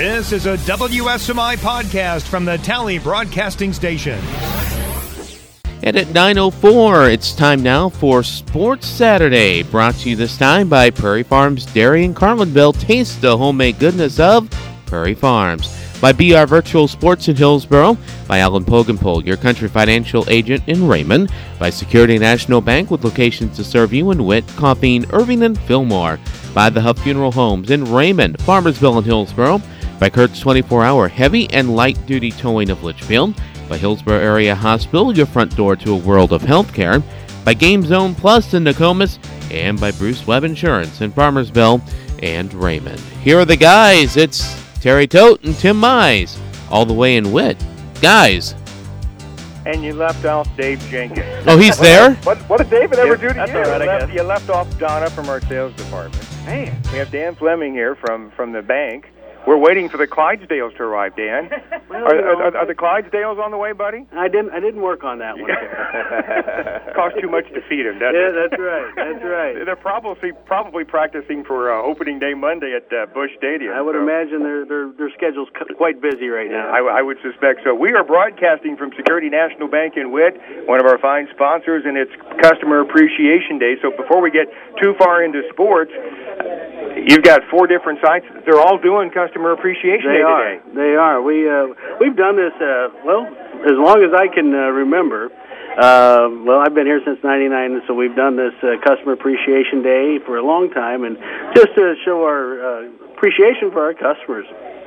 This is a WSMI podcast from the Tally Broadcasting Station. And at 9:04, it's time now for Sports Saturday, brought to you this time by Prairie Farms Dairy in Carlinville. Taste the homemade goodness of Prairie Farms. By BR Virtual Sports in Hillsboro. By Alan Pogenpol, your country financial agent in Raymond. By Security National Bank, with locations to serve you in Witt, Coffeen, Irving, and Fillmore. By the Huff Funeral Homes in Raymond, Farmersville, and Hillsboro. By Kurt's 24-hour heavy and light-duty towing of Litchfield. By Hillsboro Area Hospital, your front door to a world of healthcare. By Game Zone Plus in Nokomis. And by Bruce Webb Insurance in Farmersville and Raymond. Here are the guys. It's Terry Tote and Tim Mize, all the way in Witt. Guys. And you left off Dave Jenkins. Oh, he's there? What did David ever do to That's you? all right, you left off Donna from our sales department. Man. We have Dan Fleming here from the bank. We're waiting for the Clydesdales to arrive, Dan. Are the Clydesdales on the way, buddy? I didn't work on that one. Cost too much to feed them, doesn't it? Yeah, that's right. That's right. They're probably practicing for opening day Monday at Busch Stadium. I would imagine their schedule's quite busy right now. I would suspect so. We are broadcasting from Security National Bank in Witt, one of our fine sponsors, and it's Customer Appreciation Day. So before we get too far into sports, you've got 4 different sites. They're all doing Customer Appreciation Day today. They are. We've done this, as long as I can remember. I've been here since '99, so we've done this Customer Appreciation Day for a long time, and just to show our appreciation for our customers.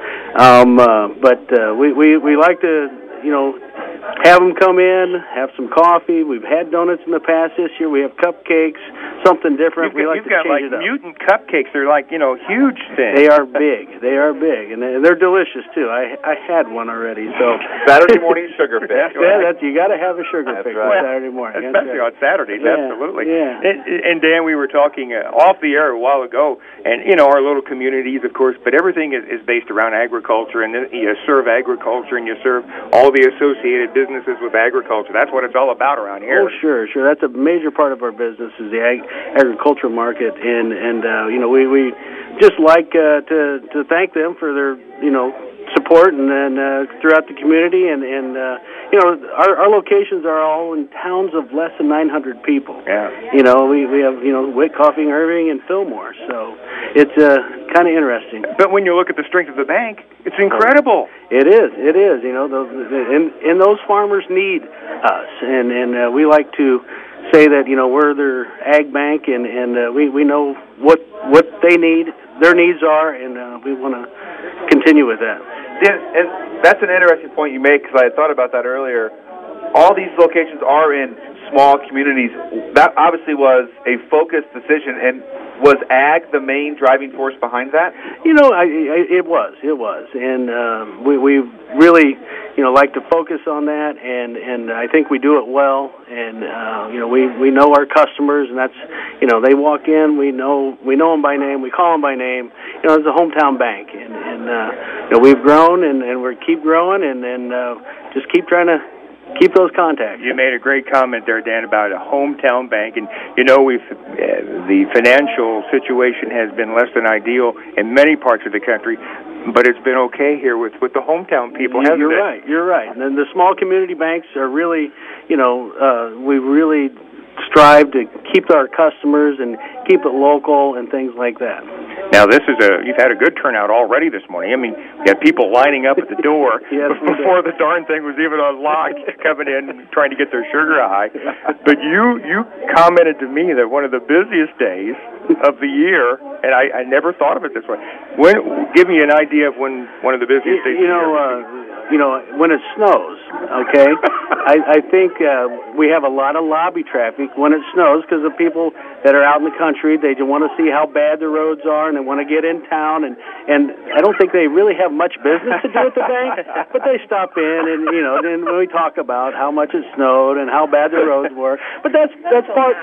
We like to, have them come in, have some coffee. We've had donuts in the past. This year we have cupcakes, something different. You've got like mutant cupcakes. They're like, huge things. They are big, and they're delicious too. I had one already. So Saturday morning sugar fix. You got to have a sugar fix on Saturday morning, especially on Saturdays. Yeah, absolutely. Yeah. And Dan, we were talking off the air a while ago, and our little communities, of course, but everything is based around agriculture, and you serve agriculture, and you serve all the associated businesses with agriculture. That's what it's all about around here. Oh, sure. That's a major part of our business is the agricultural market, and we just like to thank them for their support and throughout the community, and our locations are all in towns of less than 900 people. Yeah. We have Witt, Coffee, Irving, and Fillmore. So it's kind of interesting. But when you look at the strength of the bank, it's incredible. It is. Those farmers need us, and we like to say that we're their ag bank, and we know what they need, their needs are, and we want to continue with that. Dan, and that's an interesting point you make, because I had thought about that earlier. All these locations are in small communities. That obviously was a focused decision, and was ag the main driving force behind that? It was, and we really, like to focus on that, and I think we do it well, and we know our customers, and that's, they walk in, we know them by name, we call them by name. It's a hometown bank, and we've grown, and we keep growing, and just keep trying to keep those contacts. You made a great comment there, Dan, about a hometown bank, and the financial situation has been less than ideal in many parts of the country, but it's been okay here with the hometown people. You're right. And then the small community banks are really, we really strive to keep our customers and keep it local and things like that. Now, you've had a good turnout already this morning. I mean, we had people lining up at the door before the darn thing was even unlocked, coming in, trying to get their sugar high. But you commented to me that one of the busiest days of the year, and I never thought of it this way. Give me an idea of when one of the busiest days of the year. When it snows, okay? I think we have a lot of lobby traffic when it snows, because the people that are out in the country, they just want to see how bad the roads are, and they want to get in town, and I don't think they really have much business to do at the bank, but they stop in, and then we talk about how much it snowed and how bad the roads were. But that's part,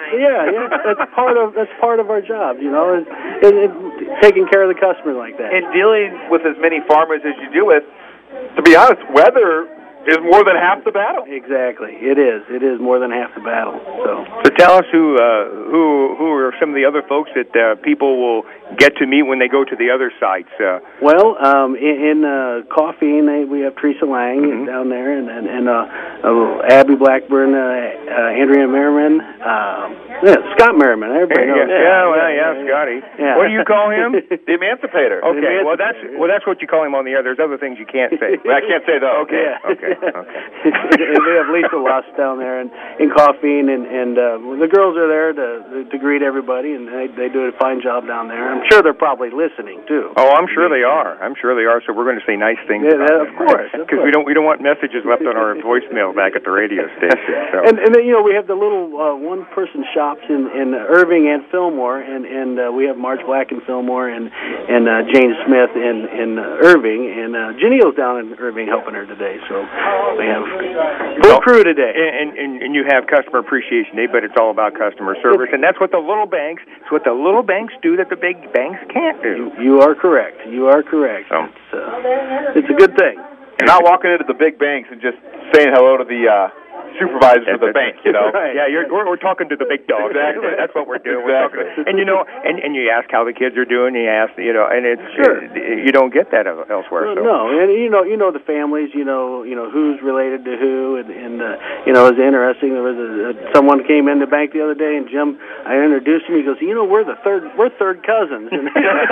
that's part of our job, and taking care of the customer like that. And dealing with as many farmers as you do with, to be honest, weather is more than half the battle. Exactly. It is. It is more than half the battle. So tell us who are some of the other folks that people will get to meet when they go to the other sites. Well, in Coffeen, we have Teresa Lang down there, and Abby Blackburn, Andrea Merriman, Scott Merriman. Everybody knows. Scotty. Yeah. What do you call him? The Emancipator. Okay. Well, that's what you call him on the air. There's other things you can't say. Well, I can't say that. Okay. Yeah. Okay. And we have Lisa Lust down there in Coffeen, and the girls are there to greet everybody, and they do a fine job down there. I'm sure they're probably listening too. Oh, I'm sure they are. So we're going to say nice things. Yeah, of course. Because we don't want messages left on our voicemail back at the radio station. So. And then we have the little one-person shops in Irving and Fillmore, and we have Marge Black in Fillmore and Jane Smith in Irving, and Janille's down in Irving helping her today. So we have full crew today. And you have Customer Appreciation Day, but it's all about customer service, and that's what the little banks. It's what the little banks do that the big banks can't do. You are correct. So. It's a good thing. You're not walking into the big banks and just saying hello to the supervisors of the bank, Right. Yeah, we're talking to the big dogs. Exactly. That's what we're doing. Exactly. And you ask how the kids are doing. You ask, and it's you don't get that elsewhere. No, and you know the families. You know who's related to who, and it was interesting. There was someone came in the bank the other day, and Jim, I introduced him. He goes, we're third cousins, and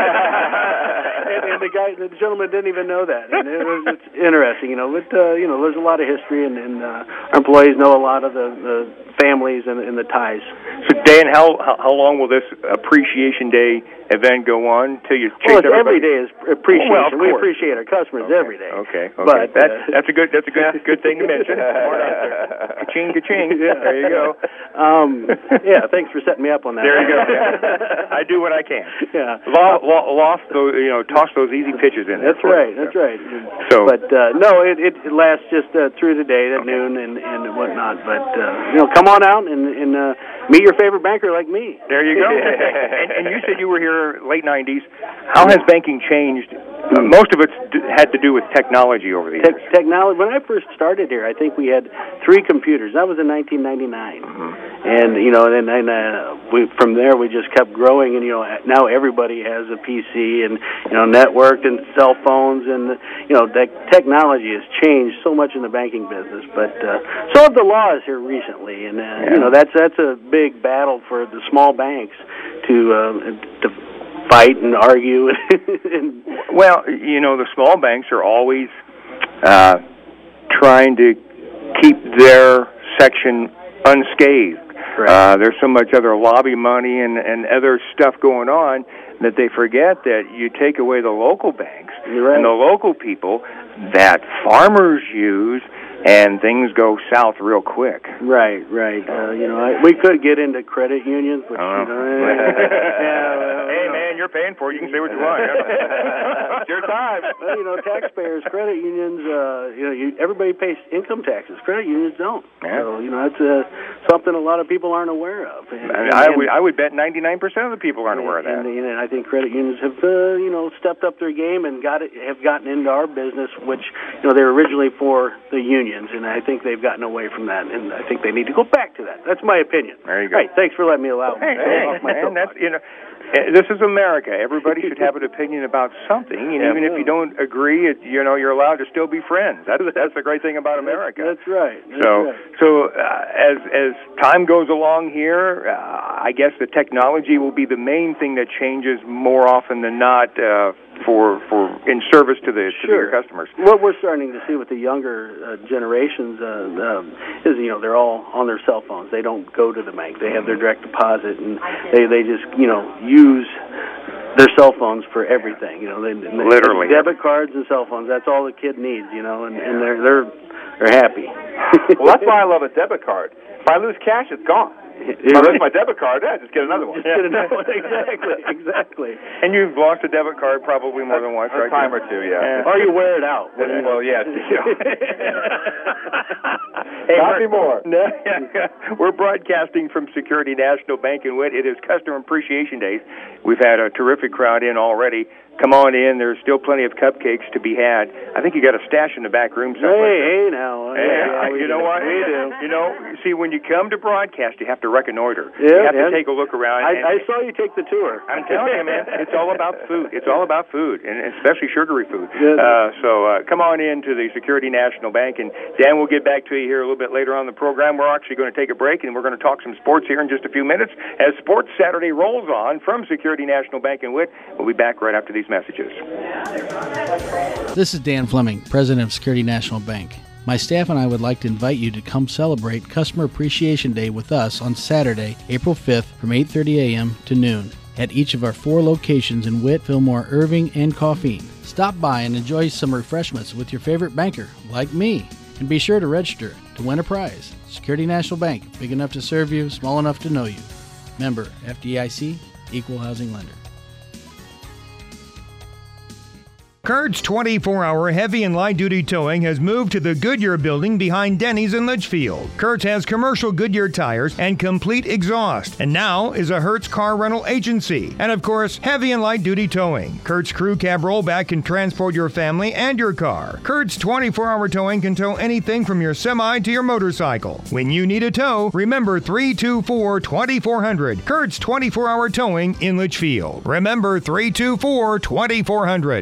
the gentleman didn't even know that. And it's interesting, but there's a lot of history, and our employees know a lot of the families and the ties. So, Dan, how long will this Appreciation Day event go on till you chase everybody? Every day is appreciation. Well, we appreciate our customers every day. Okay. But that's a good thing to mention. Ka-ching, ka-ching. Yeah. There you go. Thanks for setting me up on that. There you go. I do what I can. Yeah. Lost those, toss those easy pitches in there. That's right. So, but no, it lasts just through today at noon and whatnot. But come on out and meet your favorite banker like me. There you go. and you said you were here late 90s. How has banking changed? Most of it had to do with technology over the years. Technology. When I first started here, I think we had 3 computers. That was in 1999. And from there we just kept growing. And now everybody has a PC and networked and cell phones, and that technology has changed so much in the banking business. But so have the laws here recently, and that's a big battle for the small banks to fight and argue. Well, the small banks are always trying to keep their section unscathed. Right. There's so much other lobby money and other stuff going on that they forget that you take away the local banks and the local people that farmers use, and things go south real quick. Right. We could get into credit unions, but hey man, you're paying for it. You can say what you want. It's your time. Well, taxpayers, credit unions. Everybody pays income taxes. Credit unions don't. Yeah. So that's something a lot of people aren't aware of. I would bet 99% of the people aren't aware of that. And I think credit unions have stepped up their game and have gotten into our business, which they're originally for the unions, and I think they've gotten away from that, and I think they need to go back to that. That's my opinion. There you go. Right, thanks for letting me off my that's this is America. Everybody should have an opinion about something, and even if you don't agree, you're allowed to still be friends. That's the great thing about America. That's right. So as time goes along here, I guess the technology will be the main thing that changes more often than not for in service to your customers. What we're starting to see with the younger generations is they're all on their cell phones. They don't go to the bank. They have their direct deposit, and they just use their cell phones for everything. Literally debit cards and cell phones. That's all the kid needs. And they're happy. Well, that's why I love a debit card. If I lose cash, it's gone. If I lose my debit card, just get another one. Just get another one. Exactly. And you've lost a debit card probably more than once, right? A time or two, yeah. Or you wear it out. Well, yeah. Hey, not anymore. We're broadcasting from Security National Bank and Witt. It is Customer Appreciation Days. We've had a terrific crowd in already. come on in. There's still plenty of cupcakes to be had. I think you got a stash in the back room somewhere. Hey, now. You know what? We do. You know, see, when you come to broadcast, you have to reconnoiter. Yeah, you have to take a look around. I saw you take the tour. I'm telling you, man, it's all about food. It's all about food, and especially sugary food. Yes. So come on in to the Security National Bank, and Dan, we'll get back to you here a little bit later on in the program. We're actually going to take a break, and we're going to talk some sports here in just a few minutes as Sports Saturday rolls on from Security National Bank in Witt. We'll be back right after these messages. This is Dan Fleming, President of Security National Bank. My staff and I would like to invite you to come celebrate Customer Appreciation Day with us on Saturday, April 5th from 8:30 a.m. to noon at each of our 4 locations in Witt, Fillmore, Irving, and Coffeen. Stop by and enjoy some refreshments with your favorite banker, like me, and be sure to register to win a prize. Security National Bank, big enough to serve you, small enough to know you. Member FDIC, Equal Housing Lender. Kurt's 24-hour heavy and light-duty towing has moved to the Goodyear building behind Denny's in Litchfield. Kurt's has commercial Goodyear tires and complete exhaust, and now is a Hertz car rental agency. And of course, heavy and light-duty towing. Kurt's crew cab rollback can transport your family and your car. Kurt's 24-hour towing can tow anything from your semi to your motorcycle. When you need a tow, remember 324-2400. Kurt's 24-hour towing in Litchfield. Remember 324-2400.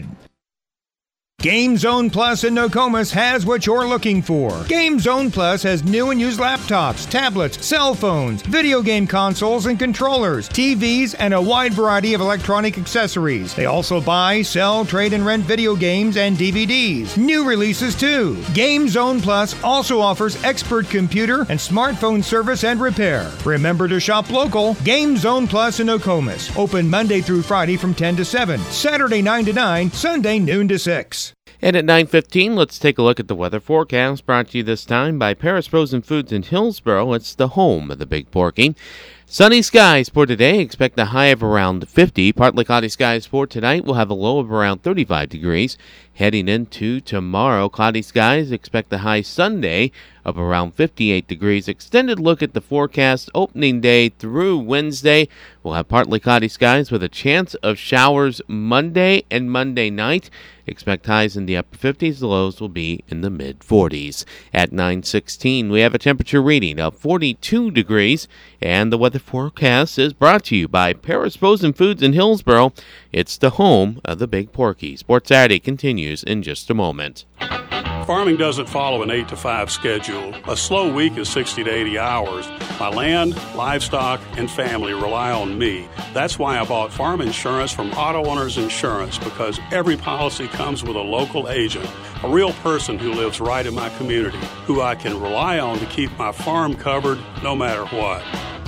Game Zone Plus in Nokomis has what you're looking for. Game Zone Plus has new and used laptops, tablets, cell phones, video game consoles and controllers, TVs, and a wide variety of electronic accessories. They also buy, sell, trade, and rent video games and DVDs. New releases too. Game Zone Plus also offers expert computer and smartphone service and repair. Remember to shop local. Game Zone Plus in Nokomis. Open Monday through Friday from 10 to 7, Saturday 9 to 9, Sunday noon to 6. And at 9:15, let's take a look at the weather forecast, brought to you this time by Paris Frozen Foods in Hillsboro. It's the home of the Big Porky. Sunny skies for today. Expect a high of around 50. Partly cloudy skies for tonight. We'll have a low of around 35 degrees. Heading into tomorrow, cloudy skies. Expect a high Sunday of around 58 degrees. Extended look at the forecast opening day through Wednesday. We'll have partly cloudy skies with a chance of showers Monday and Monday night. Expect highs in the upper 50s. The lows will be in the mid-40s. At 9:16, we have a temperature reading of 42 degrees. And the weather forecast is brought to you by Paris Frozen Foods in Hillsboro. It's the home of the Big Porky. Sports Saturday continues in just a moment. Farming doesn't follow an 8-to-5 schedule. A slow week is 60 to 80 hours. My land, livestock, and family rely on me. That's why I bought farm insurance from Auto Owners Insurance, because every policy comes with a local agent, a real person who lives right in my community, who I can rely on to keep my farm covered no matter what.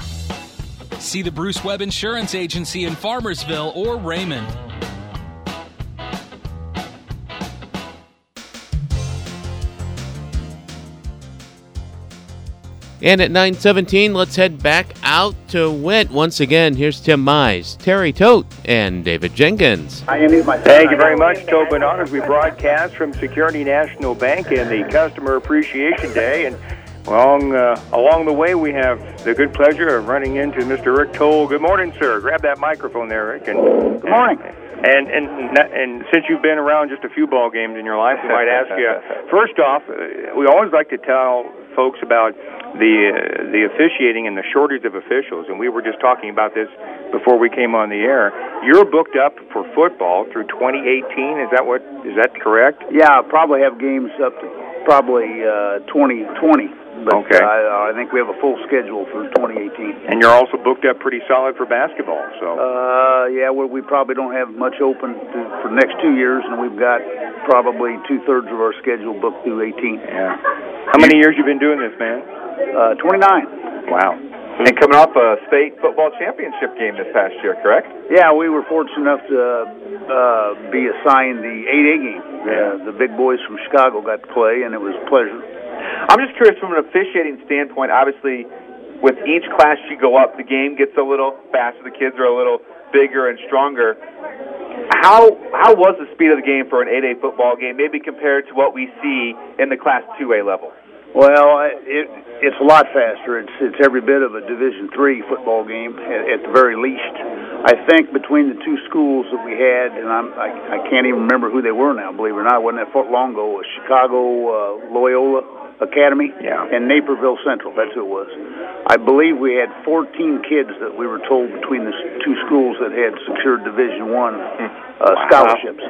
See the Bruce Webb Insurance Agency in Farmersville or Raymond. And at 9:17, let's head back out to Witt. Once again, here's Tim Mize, Terry Tote, and David Jenkins. Thank you very much, Tobin. As we broadcast from Security National Bank and the Customer Appreciation Day. And along the way, we have the good pleasure of running into Mr. Rick Toll. Good morning, sir. Grab that microphone there, Rick. Good morning. And since you've been around just a few ball games in your life, we might ask you, first off, we always like to tell folks about the officiating and the shortage of officials, and we were just talking about this before we came on the air. You're booked up for football through 2018. Is that correct? Yeah, I'll probably have games up to probably 2020. But okay. I think we have a full schedule for 2018. And you're also booked up pretty solid for basketball. So. Yeah, we probably don't have much open for the next 2 years, and we've got probably 2/3 of our schedule booked through 18. Yeah. How many years you been doing this, man? 29. Wow. And coming off a state football championship game this past year, correct? Yeah, we were fortunate enough to be assigned the 8A game. The big boys from Chicago got to play, and it was a pleasure. I'm just curious from an officiating standpoint. Obviously, with each class you go up, the game gets a little faster. The kids are a little bigger and stronger. How was the speed of the game for an 8A football game, maybe compared to what we see in the Class 2A level? Well, it's a lot faster. It's every bit of a Division III football game at the very least. I think between the two schools that we had, and I can't even remember who they were now, believe it or not, it wasn't that long ago, Chicago Loyola Academy and Naperville Central, that's who it was. I believe we had 14 kids that we were told between the two schools that had secured Division I scholarships.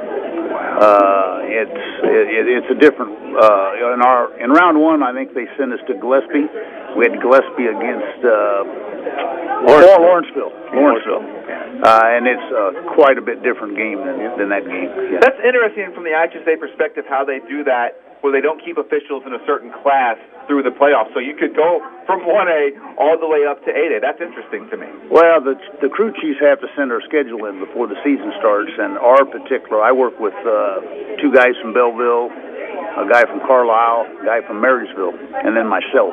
It's a different, in round one, I think they sent us to Gillespie. We had Gillespie against Lawrenceville. And it's quite a bit different game than that game. Yeah. That's interesting from the IHSA perspective, how they do that, where they don't keep officials in a certain class through the playoffs. So you could go from 1A all the way up to 8A. That's interesting to me. Well, the crew chiefs have to send our schedule in before the season starts, and our particular, I work with two guys from Belleville, a guy from Carlisle, a guy from Marysville, and then myself.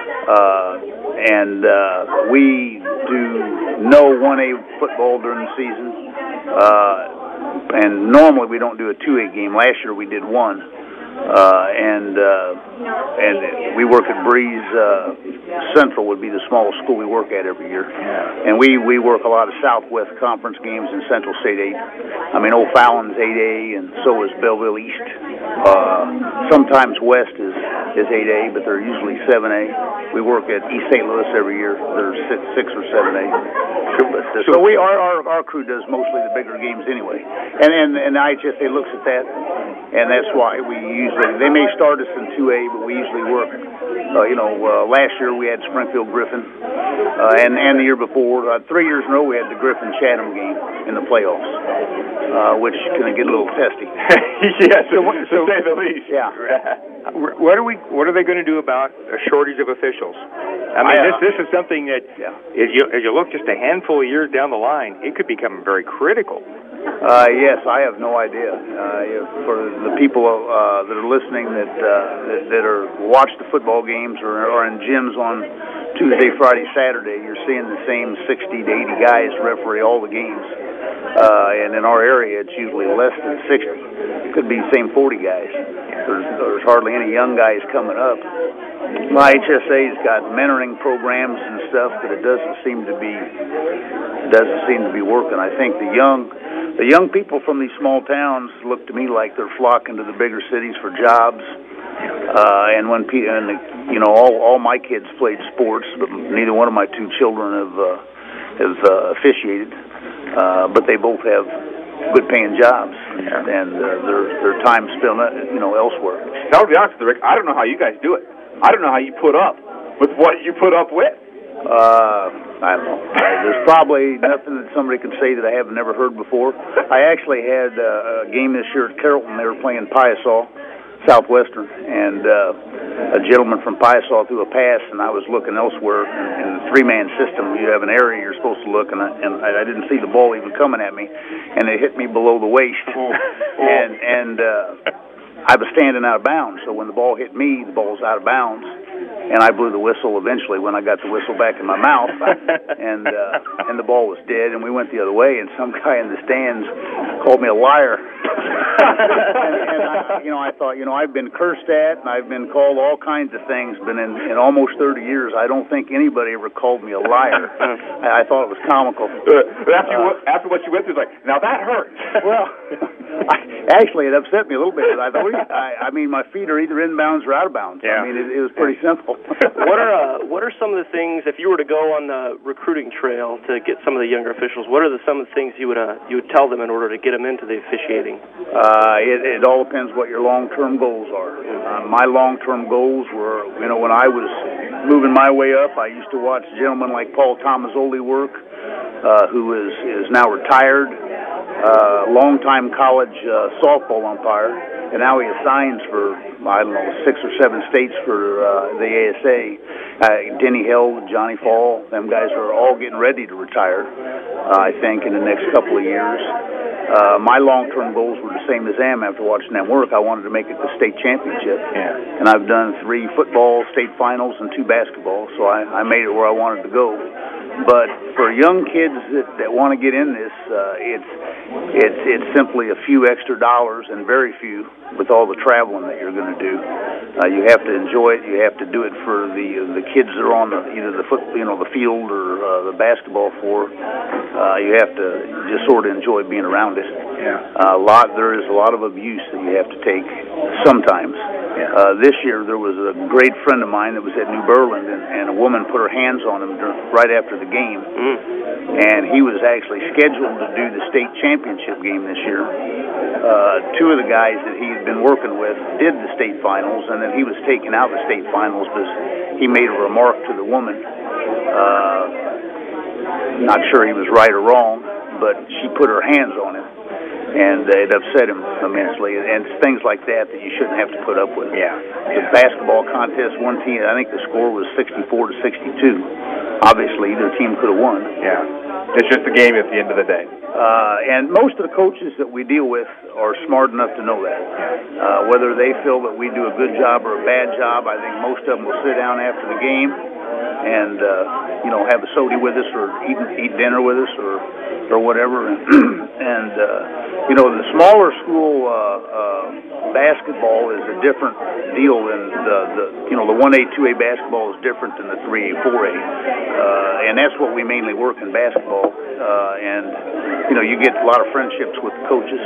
We do no 1A football during the season, and normally we don't do a 2A game. Last year we did one, and we work at Breeze Central would be the smallest school we work at every year, and we work a lot of Southwest Conference games in Central State 8. I mean, O'Fallon's 8A, and so is Belleville East. Sometimes West is 8A, but they're usually 7A. We work at East St. Louis every year. There's 6 or 7A. So our crew does mostly the bigger games anyway, and IHSA looks at that, and that's why we usually, they may start us in 2A, but we usually work. Last year we had Springfield Griffin, and the year before, 3 years in a row we had the Griffin Chatham game in the playoffs, which can get a little testy. Yes, to say the least. Yeah. What are they going to do about a shortage of officials? I mean, this is something that, as you look just a handful of years down the line, it could become very critical. Yes, I have no idea. For the people that are listening that are watch the football games or are in gyms on Tuesday, Friday, Saturday, you're seeing the same 60 to 80 guys referee all the games. And in our area, it's usually less than 60. It could be the same 40 guys. There's hardly any young guys coming up. My HSA's got mentoring programs and stuff, but it doesn't seem to be working. I think the young people from these small towns look to me like they're flocking to the bigger cities for jobs. And when all my kids played sports, but neither one of my two children have officiated. But they both have good-paying jobs, and their time spent, elsewhere. Now, to be honest with you, Rick, I don't know how you guys do it. I don't know how you put up with what you put up with. I don't know. There's probably nothing that somebody can say that I have never heard before. I actually had a game this year at Carrollton. They were playing Piasaw, Southwestern, and a gentleman from Piasaw threw a pass, and I was looking elsewhere. In the three-man system, you have an area you're supposed to look, and I didn't see the ball even coming at me, and it hit me below the waist. And I was standing out of bounds, so when the ball hit me, the ball was out of bounds, and I blew the whistle eventually when I got the whistle back in my mouth, and the ball was dead, and we went the other way, and some guy in the stands called me a liar. and I thought, I've been cursed at, and I've been called all kinds of things, but in almost 30 years, I don't think anybody ever called me a liar. I thought it was comical. After what you went through, it's like, now that hurts. Well, actually, it upset me a little bit. I thought, my feet are either inbounds or out of bounds. Yeah. I mean, it was pretty simple. What are some of the things, if you were to go on the recruiting trail to get some of the younger officials, what are some of the things you would tell them in order to get them into the officiating? It all depends what your long-term goals are. My long-term goals were, when I was moving my way up, I used to watch gentlemen like Paul Tomazzoli work, who is now retired, long-time college softball umpire, and now he assigns for, 6 or 7 states for the ASA. Denny Hill, Johnny Fall, them guys are all getting ready to retire, I think, in the next couple of years. My long-term goals were the same as them after watching them work. I wanted to make it the state championship. Yeah. And I've done 3 football state finals and 2 basketball, so I made it where I wanted to go. But for young kids that want to get in this, it's simply a few extra dollars, and very few with all the traveling that you're going to do. You have to enjoy it. You have to do it for the kids that are on either the field or the basketball floor. You have to just sort of enjoy being around it. Yeah. There is a lot of abuse that you have to take sometimes. Yeah. This year there was a great friend of mine that was at New Berlin, and a woman put her hands on him right after the game. And he was actually scheduled to do the state championship game this year. Two of the guys that he had been working with did the state finals, and then he was taken out of the state finals because he made a remark to the woman. Not sure he was right or wrong, but she put her hands on him, and it upset him immensely. And it's things like that you shouldn't have to put up with. Yeah. The basketball contest, one team, I think the score was 64-62. Obviously, either team could have won. Yeah. It's just a game at the end of the day. And most of the coaches that we deal with are smart enough to know that. Whether they feel that we do a good job or a bad job, I think most of them will sit down after the game and have a soda with us or eat dinner with us or whatever. And the smaller school basketball is a different deal than the 1A, 2A basketball is different than the 3A, 4A. And that's what we mainly work in basketball. And you get a lot of friendships with the coaches.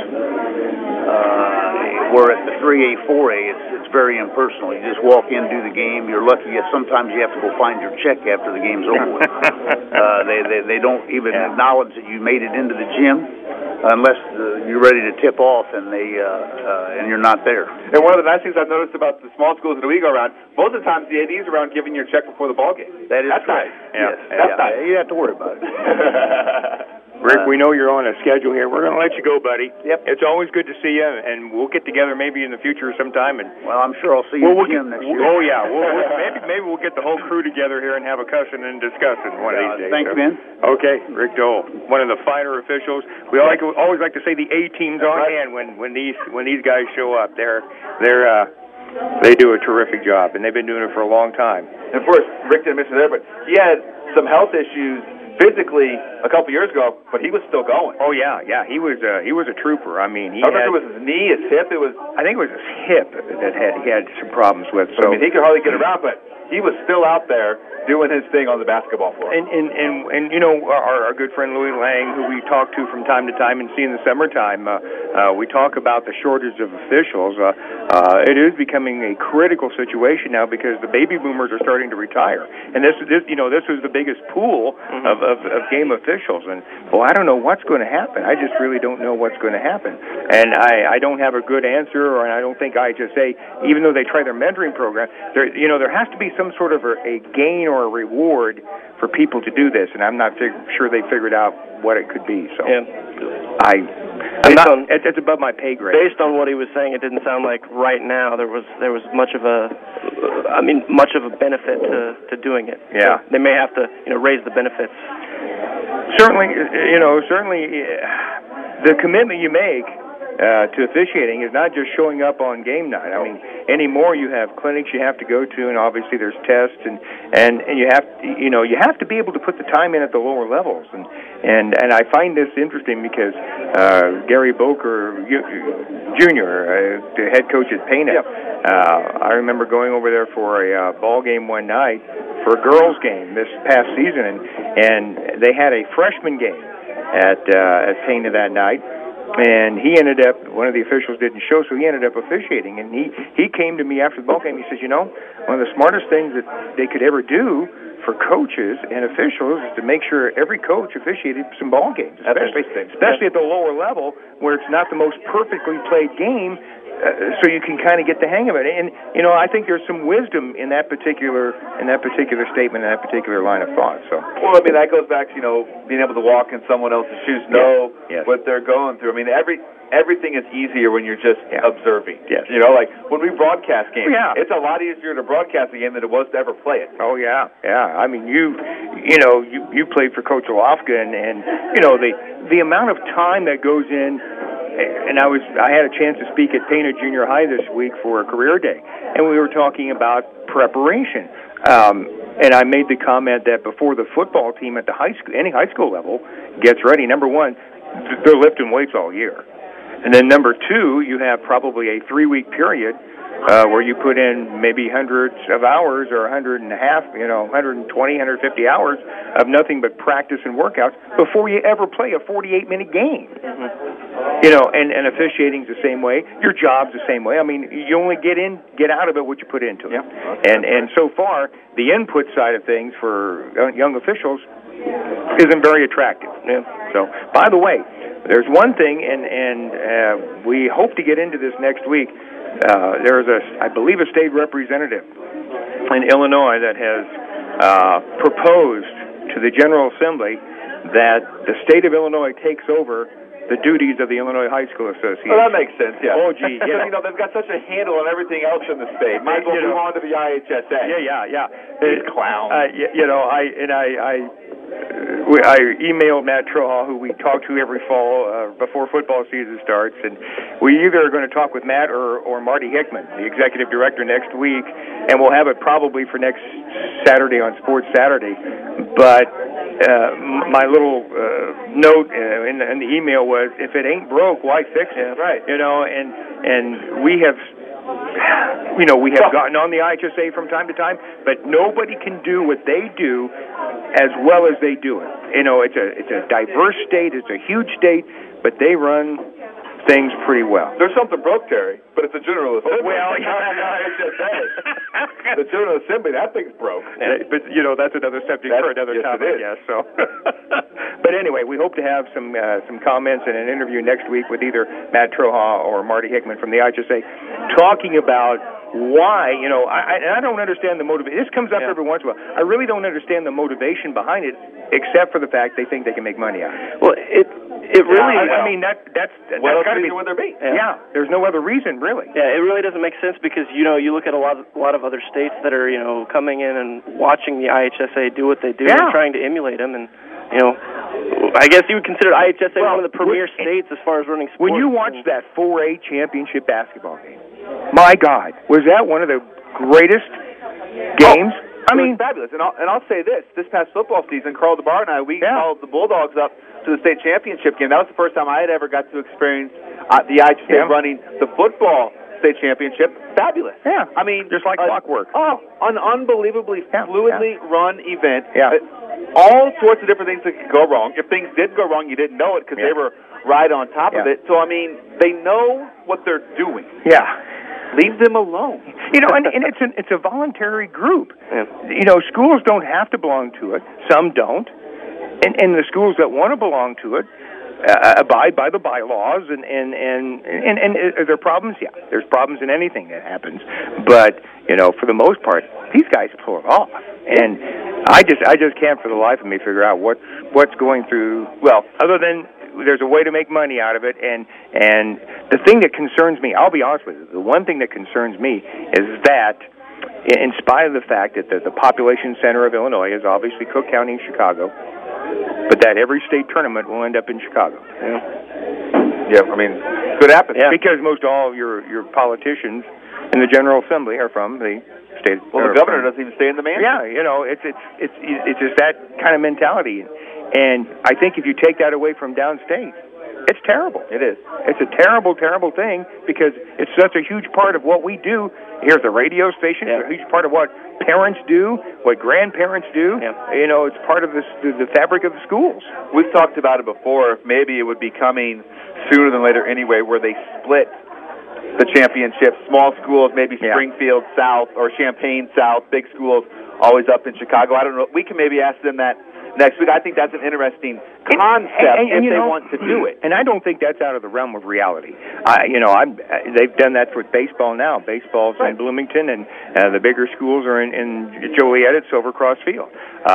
Where at the 3A, 4A, it's very impersonal. You just walk in, do the game. You're lucky. Sometimes you have to go find your check after the game's over with. They don't even acknowledge that you made it into the gym unless you're ready to tip off and and you're not there. And one of the nice things I've noticed about the small schools that we go around, most of the times the AD's around giving your check before the ball game. That's nice. Yeah. Yes, that's nice. You don't have to worry about it. Rick, we know you're on a schedule here. We're going to let you go, buddy. Yep. It's always good to see you, and we'll get together maybe in the future sometime. Well, I'm sure I'll see you at the gym next year. Oh, yeah. Maybe we'll get the whole crew together here and have a cussing and discussing one of these days. Thank you, man. Okay, Rick Dole, one of the finer officials. We always like to say the A-team's on hand when these guys show up. They do a terrific job, and they've been doing it for a long time. And of course, Rick didn't mention there, but he had some health issues physically a couple years ago, but he was still going. Oh yeah, he was a trooper. I mean, I don't know if it was his knee, his hip. I think it was his hip that he had some problems with. So I mean, he could hardly get around, but he was still out there doing his thing on the basketball floor. And our good friend Louis Lang, who we talk to from time to time and see in the summertime, we talk about the shortage of officials. It is becoming a critical situation now because the baby boomers are starting to retire, and this was the biggest pool of game officials. And I don't know what's going to happen. I just really don't know what's going to happen, and I don't have a good answer, or I don't think I just say, even though they try their mentoring program, there has to be some sort of a gain or a reward for people to do this, and I'm not sure they figured out what it could be. So it's above my pay grade. Based on what he was saying, it didn't sound like right now there was much of a benefit to doing it. Yeah, so they may have to raise the benefits. Certainly, the commitment you make to officiating is not just showing up on game night. I mean, anymore you have clinics you have to go to, and obviously there's tests, and you have to be able to put the time in at the lower levels. And I find this interesting because Gary Boker Jr., the head coach at Pana, I remember going over there for a ball game one night for a girls' game this past season, and they had a freshman game at Pana that night. And he ended up, one of the officials didn't show, so he ended up officiating. And he came to me after the ball game. He says, one of the smartest things that they could ever do for coaches and officials is to make sure every coach officiated some ball games, especially at the lower level where it's not the most perfectly played game, so you can kind of get the hang of it. And I think there's some wisdom in that particular statement, in that particular line of thought. So well, I mean, that goes back to being able to walk in someone else's shoes, know what they're going through. I mean, everything is easier when you're just observing. Yes. Like when we broadcast games, it's a lot easier to broadcast a game than it was to ever play it. Oh yeah. I mean, you played for Coach Olofka, and the amount of time that goes in. And I had a chance to speak at Pana Junior High this week for a career day, and we were talking about preparation. And I made the comment that before the football team at the any high school level gets ready, number one, they're lifting weights all year. And then number two, you have probably a 3-week period where you put in maybe hundreds of hours or 120, 150 hours of nothing but practice and workouts before you ever play a 48-minute game. And officiating's the same way. Your job's the same way. I mean, you only get out of it what you put into it. And so far, the input side of things for young officials isn't very attractive. So, by the way, there's one thing, and we hope to get into this next week. There's I believe, a state representative in Illinois that has proposed to the General Assembly that the state of Illinois takes over the duties of the Illinois High School Association. Well, that makes sense, yeah. Oh, gee, they've got such a handle on everything else in the state. Might as well move on to the IHSA. Yeah. These clowns. I emailed Matt Troha, who we talk to every fall before football season starts, and we either are going to talk with Matt or Marty Hickman, the executive director, next week, and we'll have it probably for next Saturday on Sports Saturday. But my little note in the email was, if it ain't broke, why fix it? Yeah, right. And we have gotten on the IHSA from time to time, but nobody can do what they do as well as they do it. It's a diverse state, it's a huge state, but they run things pretty well. There's something broke, Terry, but it's a General Assembly. Well, the General Assembly, that thing's broke. But that's another subject for another time, I guess. So, but anyway, we hope to have some comments and an interview next week with either Matt Troha or Marty Hickman from the IHSA, talking about why. I don't understand the motivation. This comes up every once in a while. I really don't understand the motivation behind it, except for the fact they think they can make money out of it. Well, it really. I mean, that's got to be. Would there be? Yeah, there's no other reason, really. Yeah, it really doesn't make sense because you look at a lot of other states that are coming in and watching the IHSA do what they do and trying to emulate them, and I guess you would consider IHSA one of the premier states as far as running sports. When you watch that 4A championship basketball game, my God, was that one of the greatest games? I mean, fabulous. And I'll say this past football season, Carl DeBar and I, we followed the Bulldogs up to the state championship game. That was the first time I had ever got to experience the IHSA running the football state championship. Fabulous. Yeah. I mean, just like clockwork. An unbelievably fluidly run event. Yeah. All sorts of different things that could go wrong. If things did go wrong, you didn't know it because they were right on top of it. So, I mean, they know what they're doing. Yeah. Leave them alone. And it's a voluntary group. Yeah. Schools don't have to belong to it. Some don't. And the schools that want to belong to it abide by the bylaws. And are there problems? Yeah, there's problems in anything that happens. But for the most part, these guys pull it off. And I just can't for the life of me figure out what's going through. Well, other than there's a way to make money out of it, and the thing that concerns me, I'll be honest with you, the one thing that concerns me is that, in spite of the fact that the population center of Illinois is obviously Cook County and Chicago, but that every state tournament will end up in Chicago. Yeah, I mean, could happen. Yeah. Because most all your politicians in the General Assembly are from the state. Well, the governor doesn't even stay in the mansion. Yeah, it's just that kind of mentality. And I think if you take that away from downstate, it's terrible. It is. It's a terrible, terrible thing because it's such a huge part of what we do. Here's the radio station. It's a huge part of what parents do, what grandparents do. Yeah. It's part of the fabric of the schools. We've talked about it before. Maybe it would be coming sooner than later anyway, where they split the championship. Small schools, maybe Springfield South or Champaign South. Big schools always up in Chicago. I don't know. We can maybe ask them that next week. I think that's an interesting concept if they want to do it. And I don't think that's out of the realm of reality. They've done that with baseball now. Baseball's in Bloomington, and the bigger schools are in Joliet at Silver Cross Field.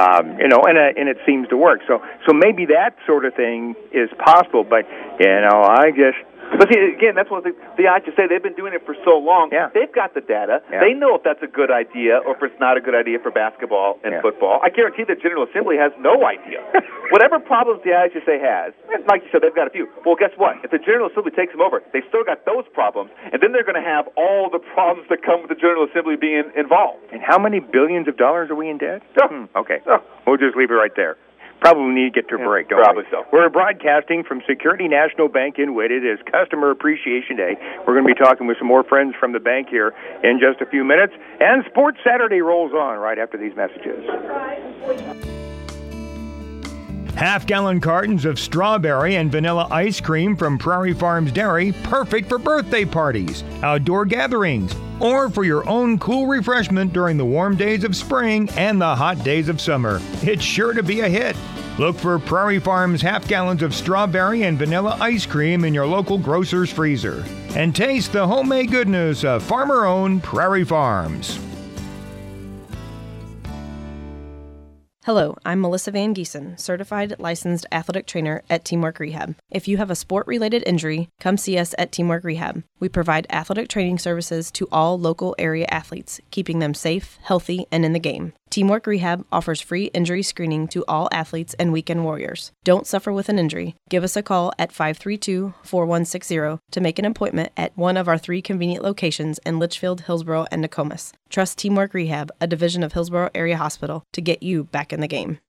And it seems to work. So maybe that sort of thing is possible. But I But see, again, that's one of the IHSA, they've been doing it for so long. Yeah. They've got the data. Yeah. They know if that's a good idea or if it's not a good idea for basketball and football. I guarantee the General Assembly has no idea. Whatever problems the IHSA has, like you said, they've got a few. Well, guess what? If the General Assembly takes them over, they've still got those problems, and then they're going to have all the problems that come with the General Assembly being involved. And how many billions of dollars are we in debt? Okay. We'll just leave it right there. Probably need to get to a break, don't probably we? so. We're broadcasting from Security National Bank in Witt. It is Customer Appreciation Day. We're going to be talking with some more friends from the bank here in just a few minutes. And Sports Saturday rolls on right after these messages. Half-gallon cartons of strawberry and vanilla ice cream from Prairie Farms Dairy, perfect for birthday parties, outdoor gatherings, or for your own cool refreshment during the warm days of spring and the hot days of summer. It's sure to be a hit. Look for Prairie Farms half-gallons of strawberry and vanilla ice cream in your local grocer's freezer. And taste the homemade goodness of farmer-owned Prairie Farms. Hello, I'm Melissa Van Giesen, certified licensed athletic trainer at Teamwork Rehab. If you have a sport-related injury, come see us at Teamwork Rehab. We provide athletic training services to all local area athletes, keeping them safe, healthy, and in the game. Teamwork Rehab offers free injury screening to all athletes and weekend warriors. Don't suffer with an injury. Give us a call at 532-4160 to make an appointment at one of our 3 convenient locations in Litchfield, Hillsborough, and Nokomis. Trust Teamwork Rehab, a division of Hillsborough Area Hospital, to get you back in the game.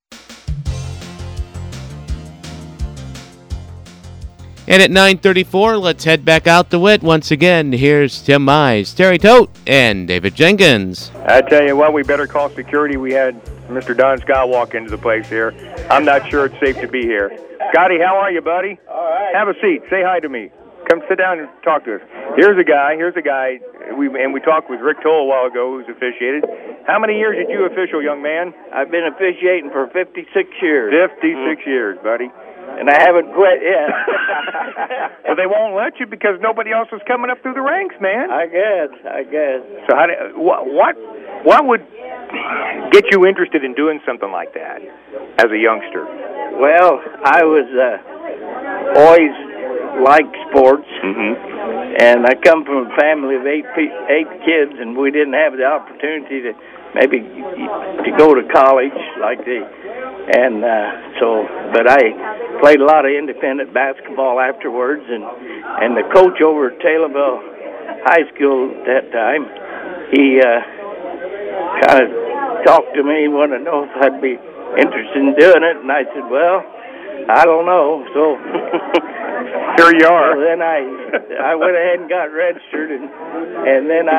And at 9:34, let's head back out to Witt. Once again, here's Tim Mize, Terry Tote, and David Jenkins. I tell you what, we better call security. We had Mr. Don Scott walk into the place here. I'm not sure it's safe to be here. Scotty, how are you, buddy? All right. Have a seat. Say hi to me. Come sit down and talk to us. Here's a guy. We talked with Rick Toll a while ago, who's officiated. How many years did you official, young man? I've been officiating for 56 years. 56 years, buddy. And I haven't quit yet. Well, they won't let you because nobody else is coming up through the ranks, man. I guess. So what would get you interested in doing something like that as a youngster? Well, I was always liked sports, and I come from a family of eight kids, and we didn't have the opportunity to maybe to go to college like they. And but I played a lot of independent basketball afterwards, and the coach over at Taylorville High School at that time, he kind of talked to me, wanted to know if I'd be interested in doing it, and I said, well, I don't know, so here you are. So then I went ahead and got registered, and then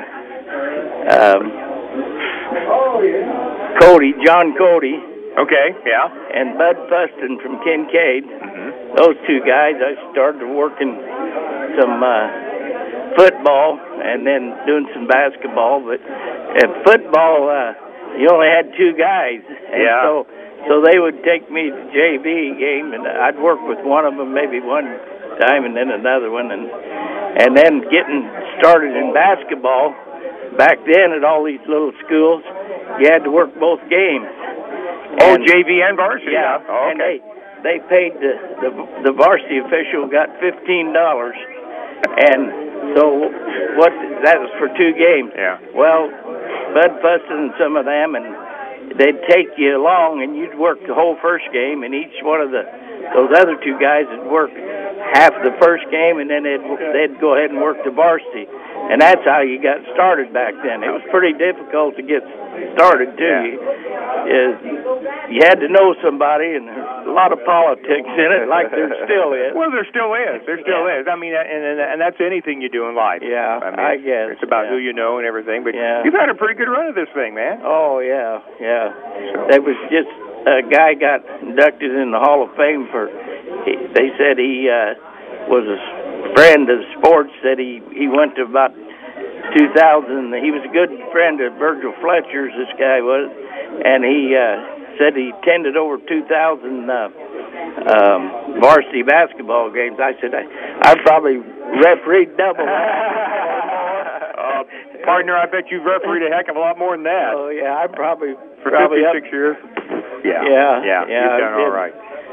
John Cody. Okay, yeah. And Bud Fuston from Kincaid. Those 2 guys, I started working some football and then doing some basketball. But at football, you only had 2 guys. And so they would take me to JV game, and I'd work with one of them maybe one time and then another one. And then getting started in basketball, back then at all these little schools, you had to work both games. JV and varsity. Yeah. Oh, okay. And they paid the varsity official got $15, and so that was for 2 games. Yeah. Well, Bud Fuston and some of them, and they'd take you along, and you'd work the whole first game, and each one of those other 2 guys would work half the first game, and then they'd go ahead and work the varsity, and that's how you got started back then. It was pretty difficult to get started too. Yeah. You had to know somebody, and there's a lot of politics in it, like there still is. Well, there still is. There still is. I mean, and that's anything you do in life. Yeah, I mean, I guess. It's about who you know and everything. But you've had a pretty good run of this thing, man. Oh yeah. There was just a guy got inducted in the Hall of Fame for. They said he was a friend of sports. That he went to about 2000. He was a good friend of Virgil Fletcher's, this guy was, and he said he attended over 2,000 varsity basketball games. I said, I probably refereed double that. Partner, I bet you've refereed a heck of a lot more than that. Oh, yeah, I probably for 56 years. Yeah. You've done all right.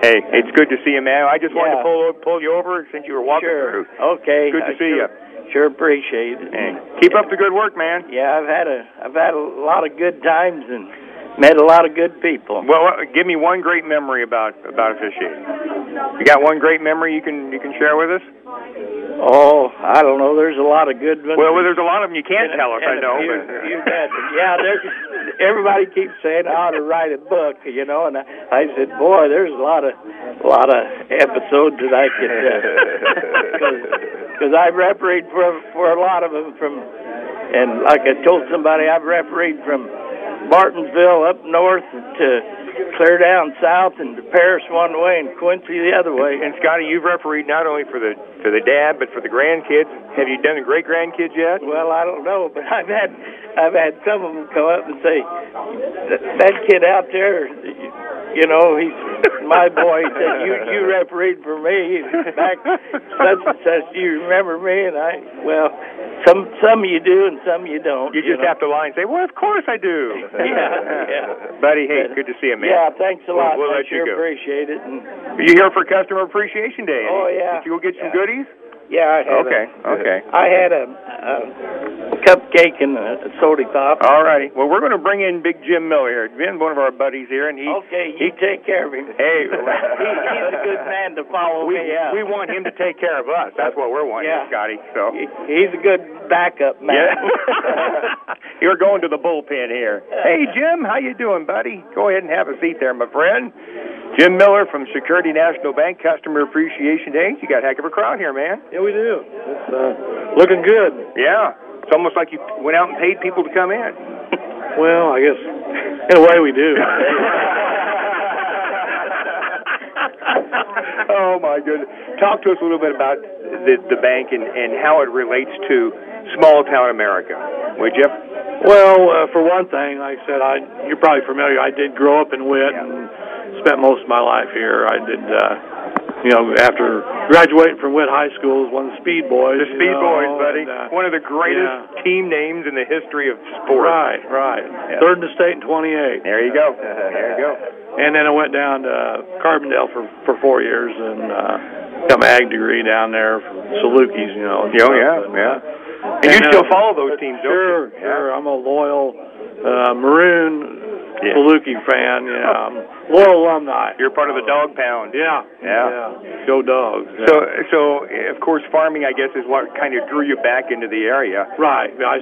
Hey, it's good to see you, man. I just wanted to pull you over since you were walking through. Okay. Good to see you. Sure appreciate it. Hey, keep up the good work, man. Yeah, I've had a lot of good times and met a lot of good people. Well, give me one great memory about officiating. You got one great memory you can share with us? Oh, I don't know. There's a lot of good ones. Well, there's a lot of them you can't tell us. I know. Everybody keeps saying I ought to write a book, and I said, boy, there's a lot of episodes that I could, because I've refereed for a lot of them and like I told somebody, I've refereed from Martinsville up north to clear down south and to Paris one way and Quincy the other way. And Scotty, you've refereed not only for the dad but for the grandkids. Have you done the great grandkids yet? Well, I don't know, but I've had some of them come up and say, that kid out there, he's my boy. He said, you refereed for me back such and such. Do you remember me? And some you do and some you don't. You just have to lie and say, well, of course I do. Yeah. Buddy, hey, good to see you, man. Yeah, thanks a lot. We'll I let you go. Appreciate it. And you here for Customer Appreciation Day? Oh, yeah. Did you go get some goodies? Yeah, I had Okay. I had a cupcake and a soda pop. All righty. Well, we're going to bring in Big Jim Miller here. Jim's one of our buddies here, and you take care of him. Hey, he's a good man to follow me out. We want him to take care of us. That's what we're wanting, Scotty. So he's a good backup man. Yeah. You're going to the bullpen here. Hey, Jim, how you doing, buddy? Go ahead and have a seat there, my friend. Jim Miller from Security National Bank Customer Appreciation Day. You got a heck of a crowd here, man. Yeah, we do. It's looking good. Yeah. It's almost like you went out and paid people to come in. Well, I guess in a way we do. Oh, my goodness. Talk to us a little bit about the bank and how it relates to small-town America, would you? Well, for one thing, like I said, you're probably familiar. I did grow up in Witt and spent most of my life here. I did, after graduating from Witt High School, was one of the Speed Boys. The Speed Boys, buddy. One of the greatest team names in the history of sports. Right. Yeah. Third in the state in 28. There you go. And then I went down to Carbondale for 4 years and got my ag degree down there from Salukis, And you still follow those teams, don't you? Sure. I'm a loyal Maroon Saluki fan. I'm loyal alumni. You're part of the Dog Pound. Yeah. Go Dogs. Yeah. So of course, farming, I guess, is what kind of drew you back into the area. Right. I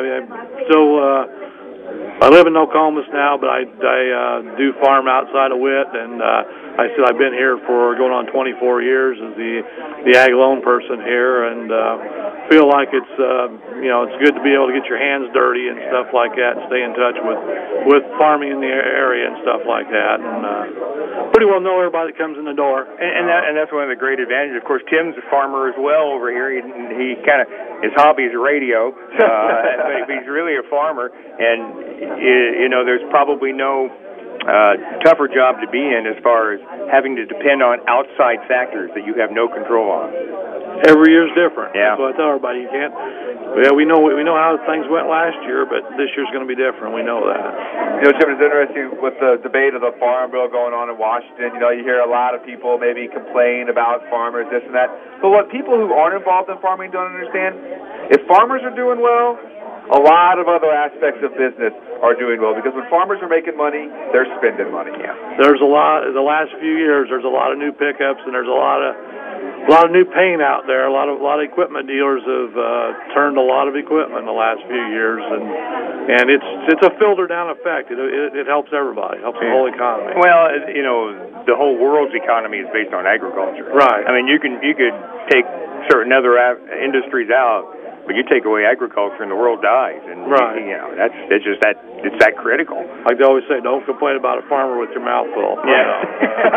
live in Nokomis now, but I do farm outside of Witt, and I said I've been here for going on 24 years as the ag loan person here, and feel like it's good to be able to get your hands dirty and stuff like that, and stay in touch with farming in the area and stuff like that, and pretty well know everybody that comes in the door. And that's one of the great advantages. Of course, Tim's a farmer as well over here. He kind of, his hobby is radio, but he's really a farmer, and there's probably no tougher job to be in as far as having to depend on outside factors that you have no control on. Every year's different. Yeah. That's what I tell everybody. You can't. Yeah, we know how things went last year, but this year's going to be different. We know that. Jim, it's interesting with the debate of the Farm Bill going on in Washington. You hear a lot of people maybe complain about farmers, this and that. But what people who aren't involved in farming don't understand, if farmers are doing well, a lot of other aspects of business are doing well, because when farmers are making money, they're spending money. Yeah. There's a lot. The last few years, there's a lot of new pickups, and there's a lot of new paint out there. A lot of equipment dealers have turned a lot of equipment in the last few years, and it's a filter down effect. It helps everybody. It helps the whole economy. Well, the whole world's economy is based on agriculture. Right. I mean, you could take certain other industries out, but you take away agriculture and the world dies, and it's that critical. Like they always say, don't complain about a farmer with your mouth full. Yeah.